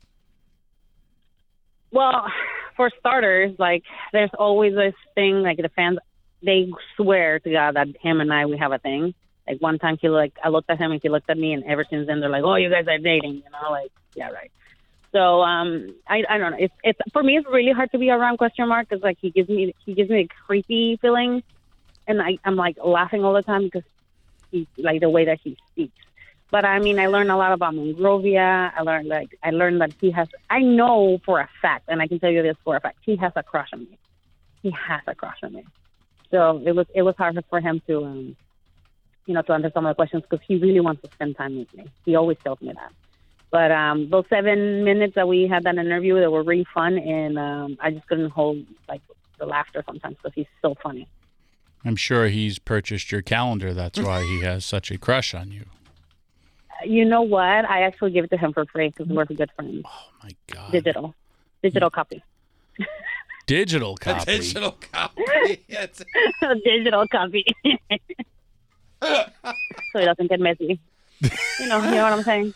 Speaker 10: Well, for starters, like, there's always this thing, like, the fans, they swear to God that him and I, we have a thing. Like, one time he, like, I looked at him and he looked at me, and ever since then they're like, oh, you guys are dating, you know, like, yeah, right. So, um, I, I don't know. It's, it's, for me, it's really hard to be around Question Mark because, like, he gives me, he gives me a creepy feeling, and I, I'm, like, laughing all the time because he's, like, the way that he speaks. But, I mean, I learned a lot about Monrovia. I learned, like, I learned that he has, I know for a fact, and I can tell you this for a fact, he has a crush on me. He has a crush on me. So it was, it was hard for him to, um, you know, to answer some of the questions because he really wants to spend time with me. He always tells me that. But um, those seven minutes that we had that interview, they were really fun, and um, I just couldn't hold, like, the laughter sometimes because he's so funny.
Speaker 4: I'm sure he's purchased your calendar. That's why he has such a crush on you.
Speaker 10: You know what? I actually give it to him for free because we're good friends.
Speaker 4: Oh, my God.
Speaker 10: Digital. Digital copy.
Speaker 4: Digital copy.
Speaker 3: A digital copy. Yes.
Speaker 10: A digital copy. So he doesn't get messy. You know, you know what I'm saying?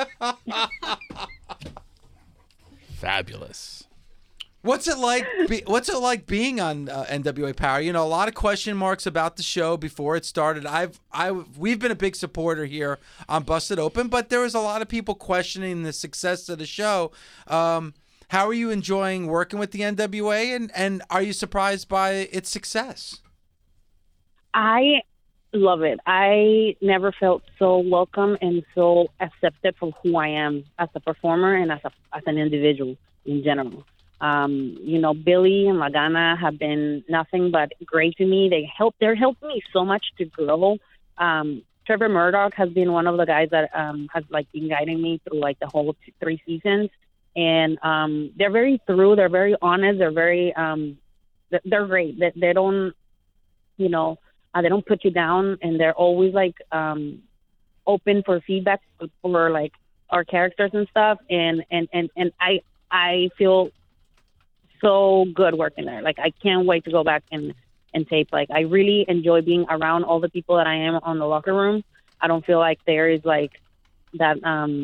Speaker 4: Fabulous.
Speaker 3: What's it like? Be, what's it like being on uh, N W A Power? You know, a lot of question marks about the show before it started. I've, I, we've been a big supporter here on Busted Open, but there was a lot of people questioning the success of the show. Um, how are you enjoying working with the N W A, and and are you surprised by its success?
Speaker 10: I love it. I never felt so welcome and so accepted for who I am as a performer and as a as an individual in general. Um, you know, Billy and Lagana have been nothing but great to me. They help. They're helping me so much to grow. Um, Trevor Murdoch has been one of the guys that um, has like been guiding me through like the whole two, three seasons, and um, they're very through. They're very honest. They're very. Um, they're great. They, they don't, you know, uh, they don't put you down, and they're always like um, open for feedback for like our characters and stuff. And and and and I I feel so good working there. Like, I can't wait to go back and, and tape. Like, I really enjoy being around all the people that I am on the locker room. I don't feel like there is like that, um,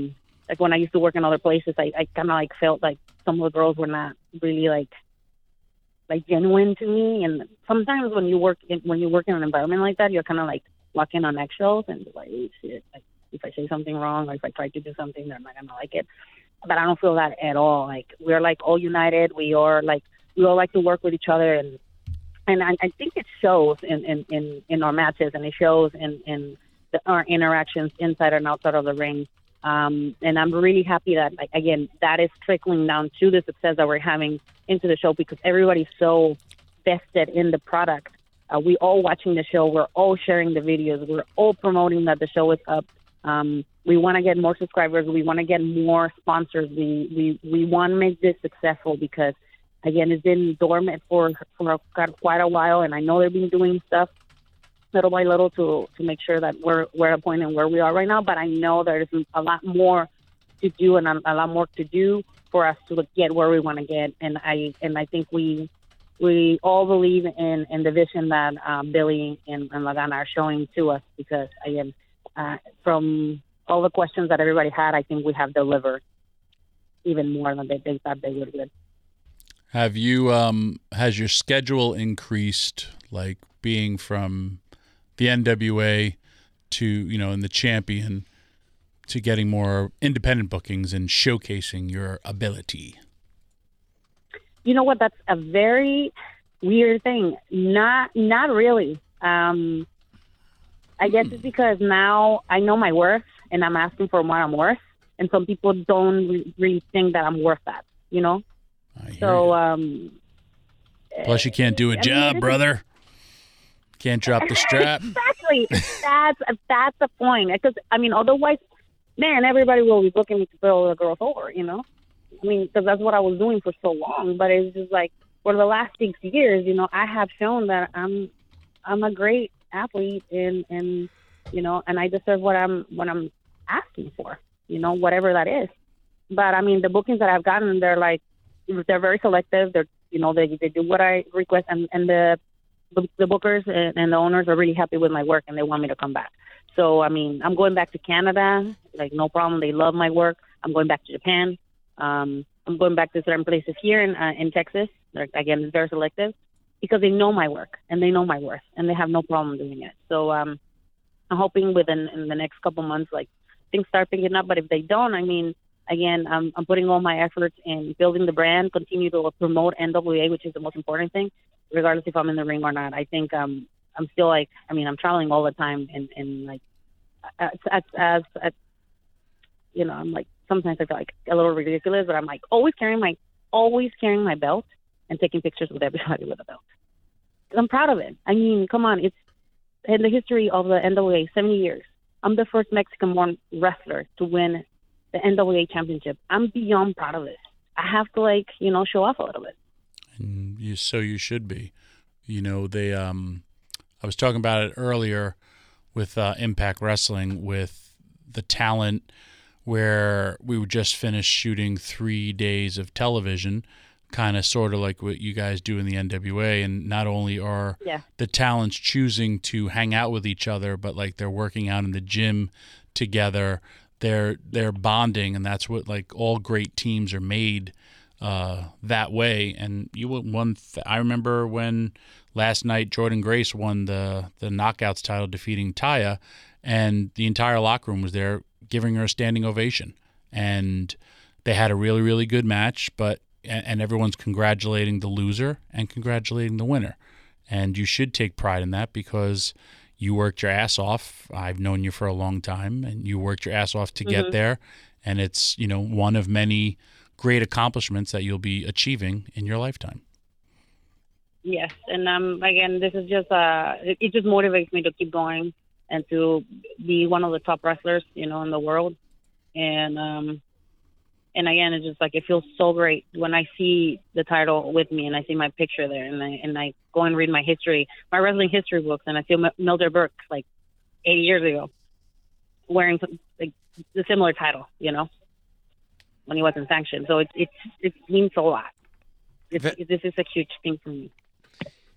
Speaker 10: like when I used to work in other places, I, I kind of like felt like some of the girls were not really like like genuine to me. And sometimes when you work in, when you work in an environment like that, you're kind of like walking on eggshells and like, oh, shit, like if I say something wrong or if I try to do something, they're not gonna like it. But I don't feel that at all. Like we're like all united. We are like we all like to work with each other, and and I, I think it shows in, in, in, in our matches, and it shows in in the, our interactions inside and outside of the ring. Um, and I'm really happy that, like, again, that is trickling down to the success that we're having into the show because everybody's so vested in the product. Uh, we all watching the show. We're all sharing the videos. We're all promoting that the show is up. Um, we want to get more subscribers. We want to get more sponsors. We we, we want to make this successful because, again, it's been dormant for, for quite a while, and I know they've been doing stuff little by little to, to make sure that we're we're at a point in where we are right now. But I know there's a lot more to do and a, a lot more to do for us to get where we want to get. And I and I think we we all believe in, in the vision that um, Billy and, and Lagana are showing to us because, again, uh, from all the questions that everybody had, I think we have delivered even more than they, they thought they would. Good.
Speaker 4: Have you, um, has your schedule increased, like being from the N W A to, you know, and the champion to getting more independent bookings and showcasing your ability?
Speaker 10: You know what? That's a very weird thing. Not, not really. Um, I guess it's because now I know my worth and I'm asking for what I'm worth. And some people don't re- really think that I'm worth that, you know? So, um,
Speaker 4: plus you can't do a
Speaker 10: I
Speaker 4: job,
Speaker 10: mean,
Speaker 4: brother. Can't drop the strap.
Speaker 10: Exactly. That's that's the point. Because I mean, otherwise, man, everybody will be booking me to throw the girls over. You know, I mean, because that's what I was doing for so long. But it's just like for the last six years, you know, I have shown that I'm I'm a great athlete, and and you know, and I deserve what I'm what I'm asking for. You know, whatever that is. But I mean, the bookings that I've gotten, they're like they're very selective. They're you know they they do what I request, and and the The, the bookers and, and the owners are really happy with my work, and they want me to come back. So, I mean, I'm going back to Canada, like, no problem. They love my work. I'm going back to Japan. Um, I'm going back to certain places here in uh, in Texas. They're, again, it's very selective because they know my work, and they know my worth, and they have no problem doing it. So, um, I'm hoping within in the next couple months, like, things start picking up. But if they don't, I mean, again, I'm, I'm putting all my efforts in building the brand, continue to promote N W A, which is the most important thing, regardless if I'm in the ring or not. I think um, I'm still like, I mean, I'm traveling all the time, and, and like, as, as, as, as, you know, I'm like, sometimes I feel like a little ridiculous, but I'm like always carrying my, always carrying my belt and taking pictures with everybody with a belt. I'm proud of it. I mean, come on, it's in the history of the N W A, seventy years. I'm the first Mexican-born wrestler to win the N W A championship. I'm beyond proud of it. I have to, like, you know, show off a little bit.
Speaker 4: And you, so you should be. You know, they. Um, I was talking about it earlier with uh, Impact Wrestling, with the talent, where we would just finish shooting three days of television, kind of sort of like what you guys do in the N W A. And not only are
Speaker 10: yeah.
Speaker 4: the talents choosing to hang out with each other, but like they're working out in the gym together. They're they're bonding, and that's what, like, all great teams are made uh, that way. And you won. Th- I remember when last night Jordynne Grace won the the Knockouts title, defeating Taya, and the entire locker room was there giving her a standing ovation. And they had a really really good match, but and, and everyone's congratulating the loser and congratulating the winner. And you should take pride in that, because you worked your ass off. I've known you for a long time, and you worked your ass off to
Speaker 10: mm-hmm.
Speaker 4: get there. And it's, you know, one of many great accomplishments that you'll be achieving in your lifetime.
Speaker 10: Yes. And um, again, this is just, uh, it, it just motivates me to keep going and to be one of the top wrestlers, you know, in the world. And, um, and again, it's just like, it feels so great when I see the title with me and I see my picture there, and I, and I go and read my history, my wrestling history books, and I see Mildred Burke like eighty years ago wearing some, like the similar title, you know, when he wasn't sanctioned. So it, it, it means a lot. It's, it, this is a huge thing for me.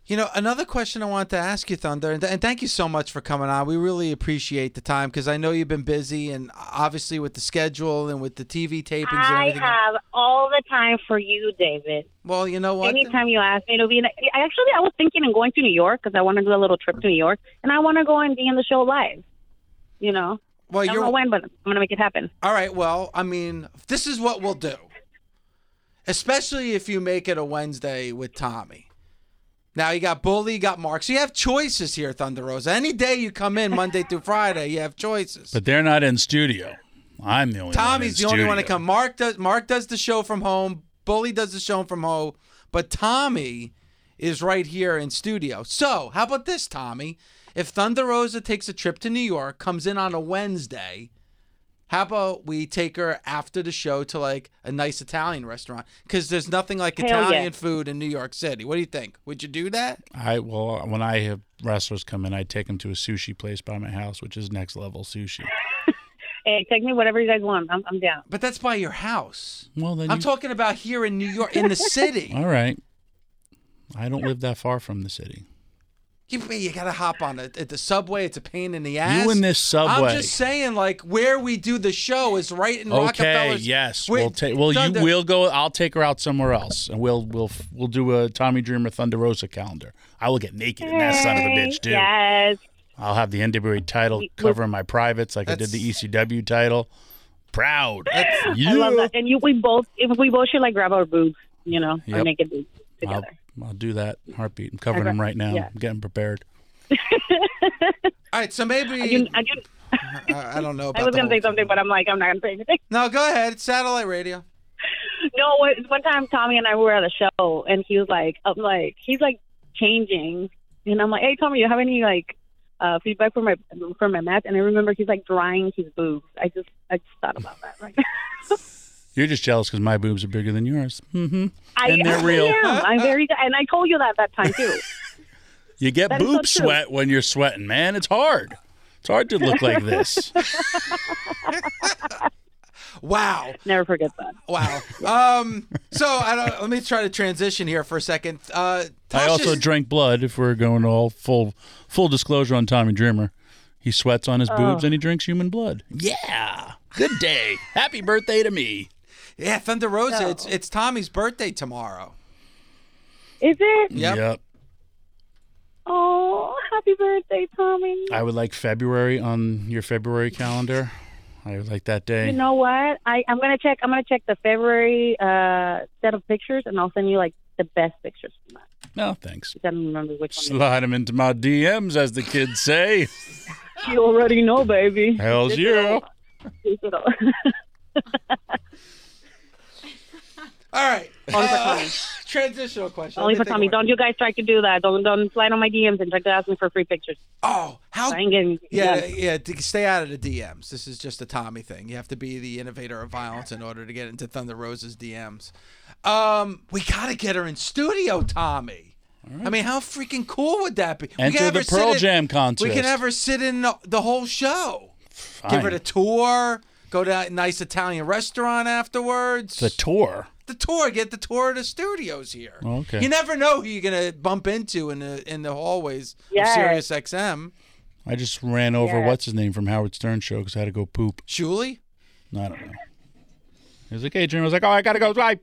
Speaker 3: You know, another question I wanted to ask you, Thunder, and, and thank you so much for coming on. We really appreciate the time because I know you've been busy, and obviously with the schedule and with the T V tapings and
Speaker 10: I
Speaker 3: everything.
Speaker 10: have all the time for you, David.
Speaker 3: Well, you know what?
Speaker 10: Anytime you ask me to be, in, I actually I was thinking of going to New York because I want to do a little trip to New York, and I want to go and be in the show live. You know,
Speaker 3: well,
Speaker 10: I don't
Speaker 3: you're
Speaker 10: know when, but I'm gonna make it happen.
Speaker 3: All right. Well, I mean, this is what we'll do, especially if you make it a Wednesday with Tommy. Now, you got Bully, you got Mark. So you have choices here, Thunder Rosa. Any day you come in, Monday through Friday, you have choices.
Speaker 4: But they're not in studio. I'm the only
Speaker 3: Tommy's
Speaker 4: one in
Speaker 3: the
Speaker 4: studio.
Speaker 3: only one to come. Mark does, Mark does the show from home. Bully does the show from home. But Tommy is right here in studio. So how about this, Tommy? If Thunder Rosa takes a trip to New York, comes in on a Wednesday, how about we take her after the show to like a nice Italian restaurant? Because there's nothing like
Speaker 10: Hell
Speaker 3: Italian
Speaker 10: yeah.
Speaker 3: food in New York City. What do you think? Would you do that?
Speaker 4: I well, when I have wrestlers come in, I take them to a sushi place by my house, which is next level sushi.
Speaker 10: Hey, take me whatever you guys want. I'm, I'm down.
Speaker 3: But that's by your house.
Speaker 4: Well, then
Speaker 3: I'm
Speaker 4: you...
Speaker 3: talking about here in New York, in the city.
Speaker 4: All right. I don't live that far from the city.
Speaker 3: You, you got to hop on it at the subway. It's a pain in the ass.
Speaker 4: You and this subway.
Speaker 3: I'm just saying, like, where we do the show is right in
Speaker 4: Okay,
Speaker 3: Rockefeller's.
Speaker 4: yes.
Speaker 3: Wait,
Speaker 4: We'll take. Well,
Speaker 3: Thunder-
Speaker 4: you will go. I'll take her out somewhere else, and we'll we'll we'll do a Tommy Dreamer Thunder Rosa calendar. I will get naked in that son of a bitch too.
Speaker 10: Yes.
Speaker 4: I'll have the N W A title
Speaker 10: We-
Speaker 4: covering my privates, like I did
Speaker 3: That's-
Speaker 4: the E C W title. Proud. Yeah.
Speaker 10: I love that. And you, we both, if we both should like grab our boobs, you know,
Speaker 4: Yep.
Speaker 10: or naked boobs
Speaker 4: I'll,
Speaker 10: together.
Speaker 4: I'll do that. Heartbeat. I'm covering
Speaker 10: Okay.
Speaker 4: them right now.
Speaker 10: Yeah.
Speaker 4: I'm getting prepared.
Speaker 3: All right, so maybe
Speaker 10: I, do, I, do,
Speaker 3: I, I don't know. About
Speaker 10: I was
Speaker 3: the
Speaker 10: gonna say
Speaker 3: whole-
Speaker 10: something, but I'm like, I'm not gonna say anything.
Speaker 3: No, go ahead. It's satellite radio.
Speaker 10: No, one one time Tommy and I were at a show, and he was like, I'm like, he's like changing, and I'm like, hey Tommy, you have any like uh, feedback from my from my match? And I remember he's like drying his boobs. I just I just thought about that right now.
Speaker 4: You're just jealous because my boobs are bigger than yours. Mm-hmm.
Speaker 10: I,
Speaker 4: And they're
Speaker 10: I
Speaker 4: real.
Speaker 10: am. I'm very, and I told you that that time too.
Speaker 4: You get
Speaker 10: That is
Speaker 4: boob
Speaker 10: so true.
Speaker 4: sweat when you're sweating, man. It's hard. It's hard to look like this.
Speaker 3: Wow.
Speaker 10: Never forget that.
Speaker 3: Wow. Um. So I don't. Let me try to transition here for a second. Uh,
Speaker 4: I also
Speaker 3: Tasha's-
Speaker 4: drank blood. If we're going all full full disclosure on Tommy Dreamer, he sweats on his boobs
Speaker 10: Oh.
Speaker 4: and he drinks human blood. Yeah. Good day. Happy birthday to me.
Speaker 3: Yeah, Thunder Rosa.
Speaker 10: No.
Speaker 3: It's it's Tommy's birthday tomorrow.
Speaker 10: Is it?
Speaker 3: Yep.
Speaker 4: Yep.
Speaker 10: Oh, happy birthday, Tommy.
Speaker 4: I would like February on your February calendar. I would like that day.
Speaker 10: You know what? I, I'm gonna check. I'm gonna check the February uh, set of pictures, and I'll send you like the best pictures from that.
Speaker 4: No, thanks.
Speaker 10: I don't remember which one.
Speaker 4: Slide them into my D Ms, as the kids say.
Speaker 10: You already know, baby.
Speaker 4: Hell's yeah.
Speaker 3: All right.
Speaker 10: Only for
Speaker 3: Uh,
Speaker 10: Tommy.
Speaker 3: transitional question.
Speaker 10: Only
Speaker 3: Let me
Speaker 10: for
Speaker 3: think
Speaker 10: Tommy.
Speaker 3: about-
Speaker 10: Don't you guys try to do that. Don't don't slide on my D Ms and try to ask me for free pictures.
Speaker 3: Oh, how?
Speaker 10: I ain't getting.
Speaker 3: Yeah, yeah. To stay out of the D Ms. This is just a Tommy thing. You have to be the innovator of violence in order to get into Thunder Rosa's D Ms. Um, we gotta get her in studio, Tommy. I mean, how freaking cool would that be? We
Speaker 4: Enter
Speaker 3: can have
Speaker 4: the
Speaker 3: her sit
Speaker 4: Pearl
Speaker 3: in-
Speaker 4: Jam contest.
Speaker 3: We can have her sit in the, the whole show.
Speaker 4: Fine.
Speaker 3: Give her the tour. Go to a nice Italian restaurant afterwards.
Speaker 4: The tour.
Speaker 3: The tour. Get the tour of the studios here.
Speaker 4: Okay.
Speaker 3: You never know who you're gonna bump into in the in the hallways
Speaker 10: Yes.
Speaker 3: of Sirius X M.
Speaker 4: I just ran over
Speaker 10: Yeah.
Speaker 4: what's his name from Howard Stern show because I had to go poop.
Speaker 3: Shuli?
Speaker 4: I don't know. He was like, "Hey, Jim." I was like, "Oh, I gotta go." Bye.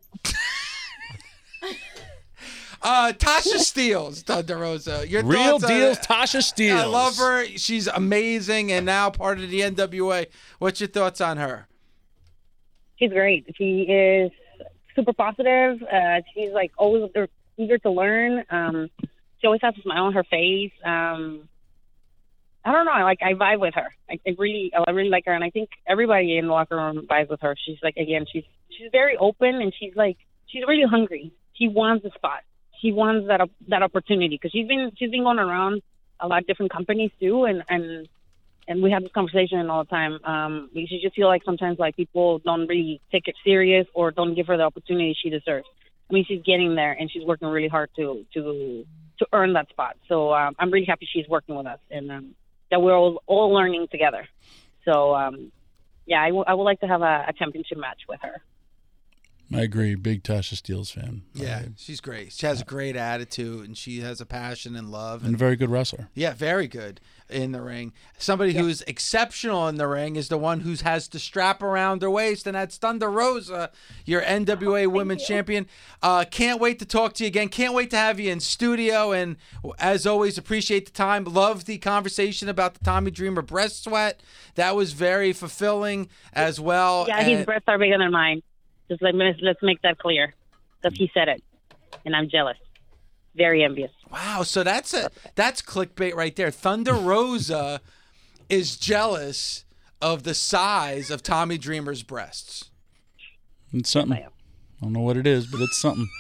Speaker 3: Uh, Tasha Steeles, Thunder Rosa. Your
Speaker 4: Real
Speaker 3: thoughts on
Speaker 4: deals,
Speaker 3: it?
Speaker 4: Tasha Steeles.
Speaker 3: I love her. She's amazing and now part of the N W A. What's your thoughts on her?
Speaker 10: She's great. She is super positive. Uh, she's like always eager to learn. Um, she always has a smile on her face. Um, I don't know. I like I vibe with her. I, I really, I really like her, and I think everybody in the locker room vibes with her. She's like, again, she's she's very open, and she's like, she's really hungry. She wants the spot. She wants that op- that opportunity because she's been she's been going around a lot of different companies too, and and and we have this conversation all the time. Um, we should just feel like sometimes like people don't really take it serious or don't give her the opportunity she deserves. I mean, she's getting there, and she's working really hard to to to earn that spot. So um, I'm really happy she's working with us, and um, that we're all, all learning together. So um, yeah, I, w- I would like to have a, a championship match with her.
Speaker 4: I agree. Big Tasha Steelz fan.
Speaker 3: Yeah,
Speaker 4: right.
Speaker 3: she's great. She has a great attitude, and she has a passion and love.
Speaker 4: And a very good wrestler.
Speaker 3: Yeah, very good in the ring. Somebody yeah. who's exceptional in the ring is the one who has the strap around her waist, and that's Thunder Rosa, your N W A oh, Women's you. Champion. Uh, can't wait to talk to you again. Can't wait to have you in studio, and as always, appreciate the time. Love the conversation about the Tommy Dreamer breast sweat. That was very fulfilling as well.
Speaker 10: Yeah,
Speaker 3: and
Speaker 10: his breasts are bigger than mine. Just let me, let's make that clear, because he said it, and I'm jealous. Very envious.
Speaker 3: Wow, so that's a that's clickbait right there. Thunder Rosa is jealous of the size of Tommy Dreamer's breasts.
Speaker 4: It's something. I don't know what it is, but it's something.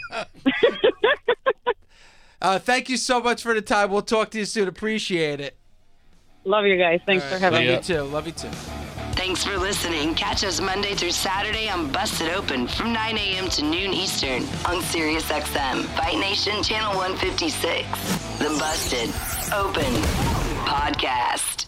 Speaker 3: uh, thank you so much for the time. We'll talk to you soon. Appreciate it.
Speaker 10: Love you guys. Thanks
Speaker 3: right.
Speaker 10: for having
Speaker 3: Love
Speaker 10: me.
Speaker 3: You too. Love you too.
Speaker 2: Thanks for listening. Catch us Monday through Saturday on Busted Open from nine a.m. to noon Eastern on Sirius X M, Fight Nation Channel one fifty-six. The Busted Open Podcast.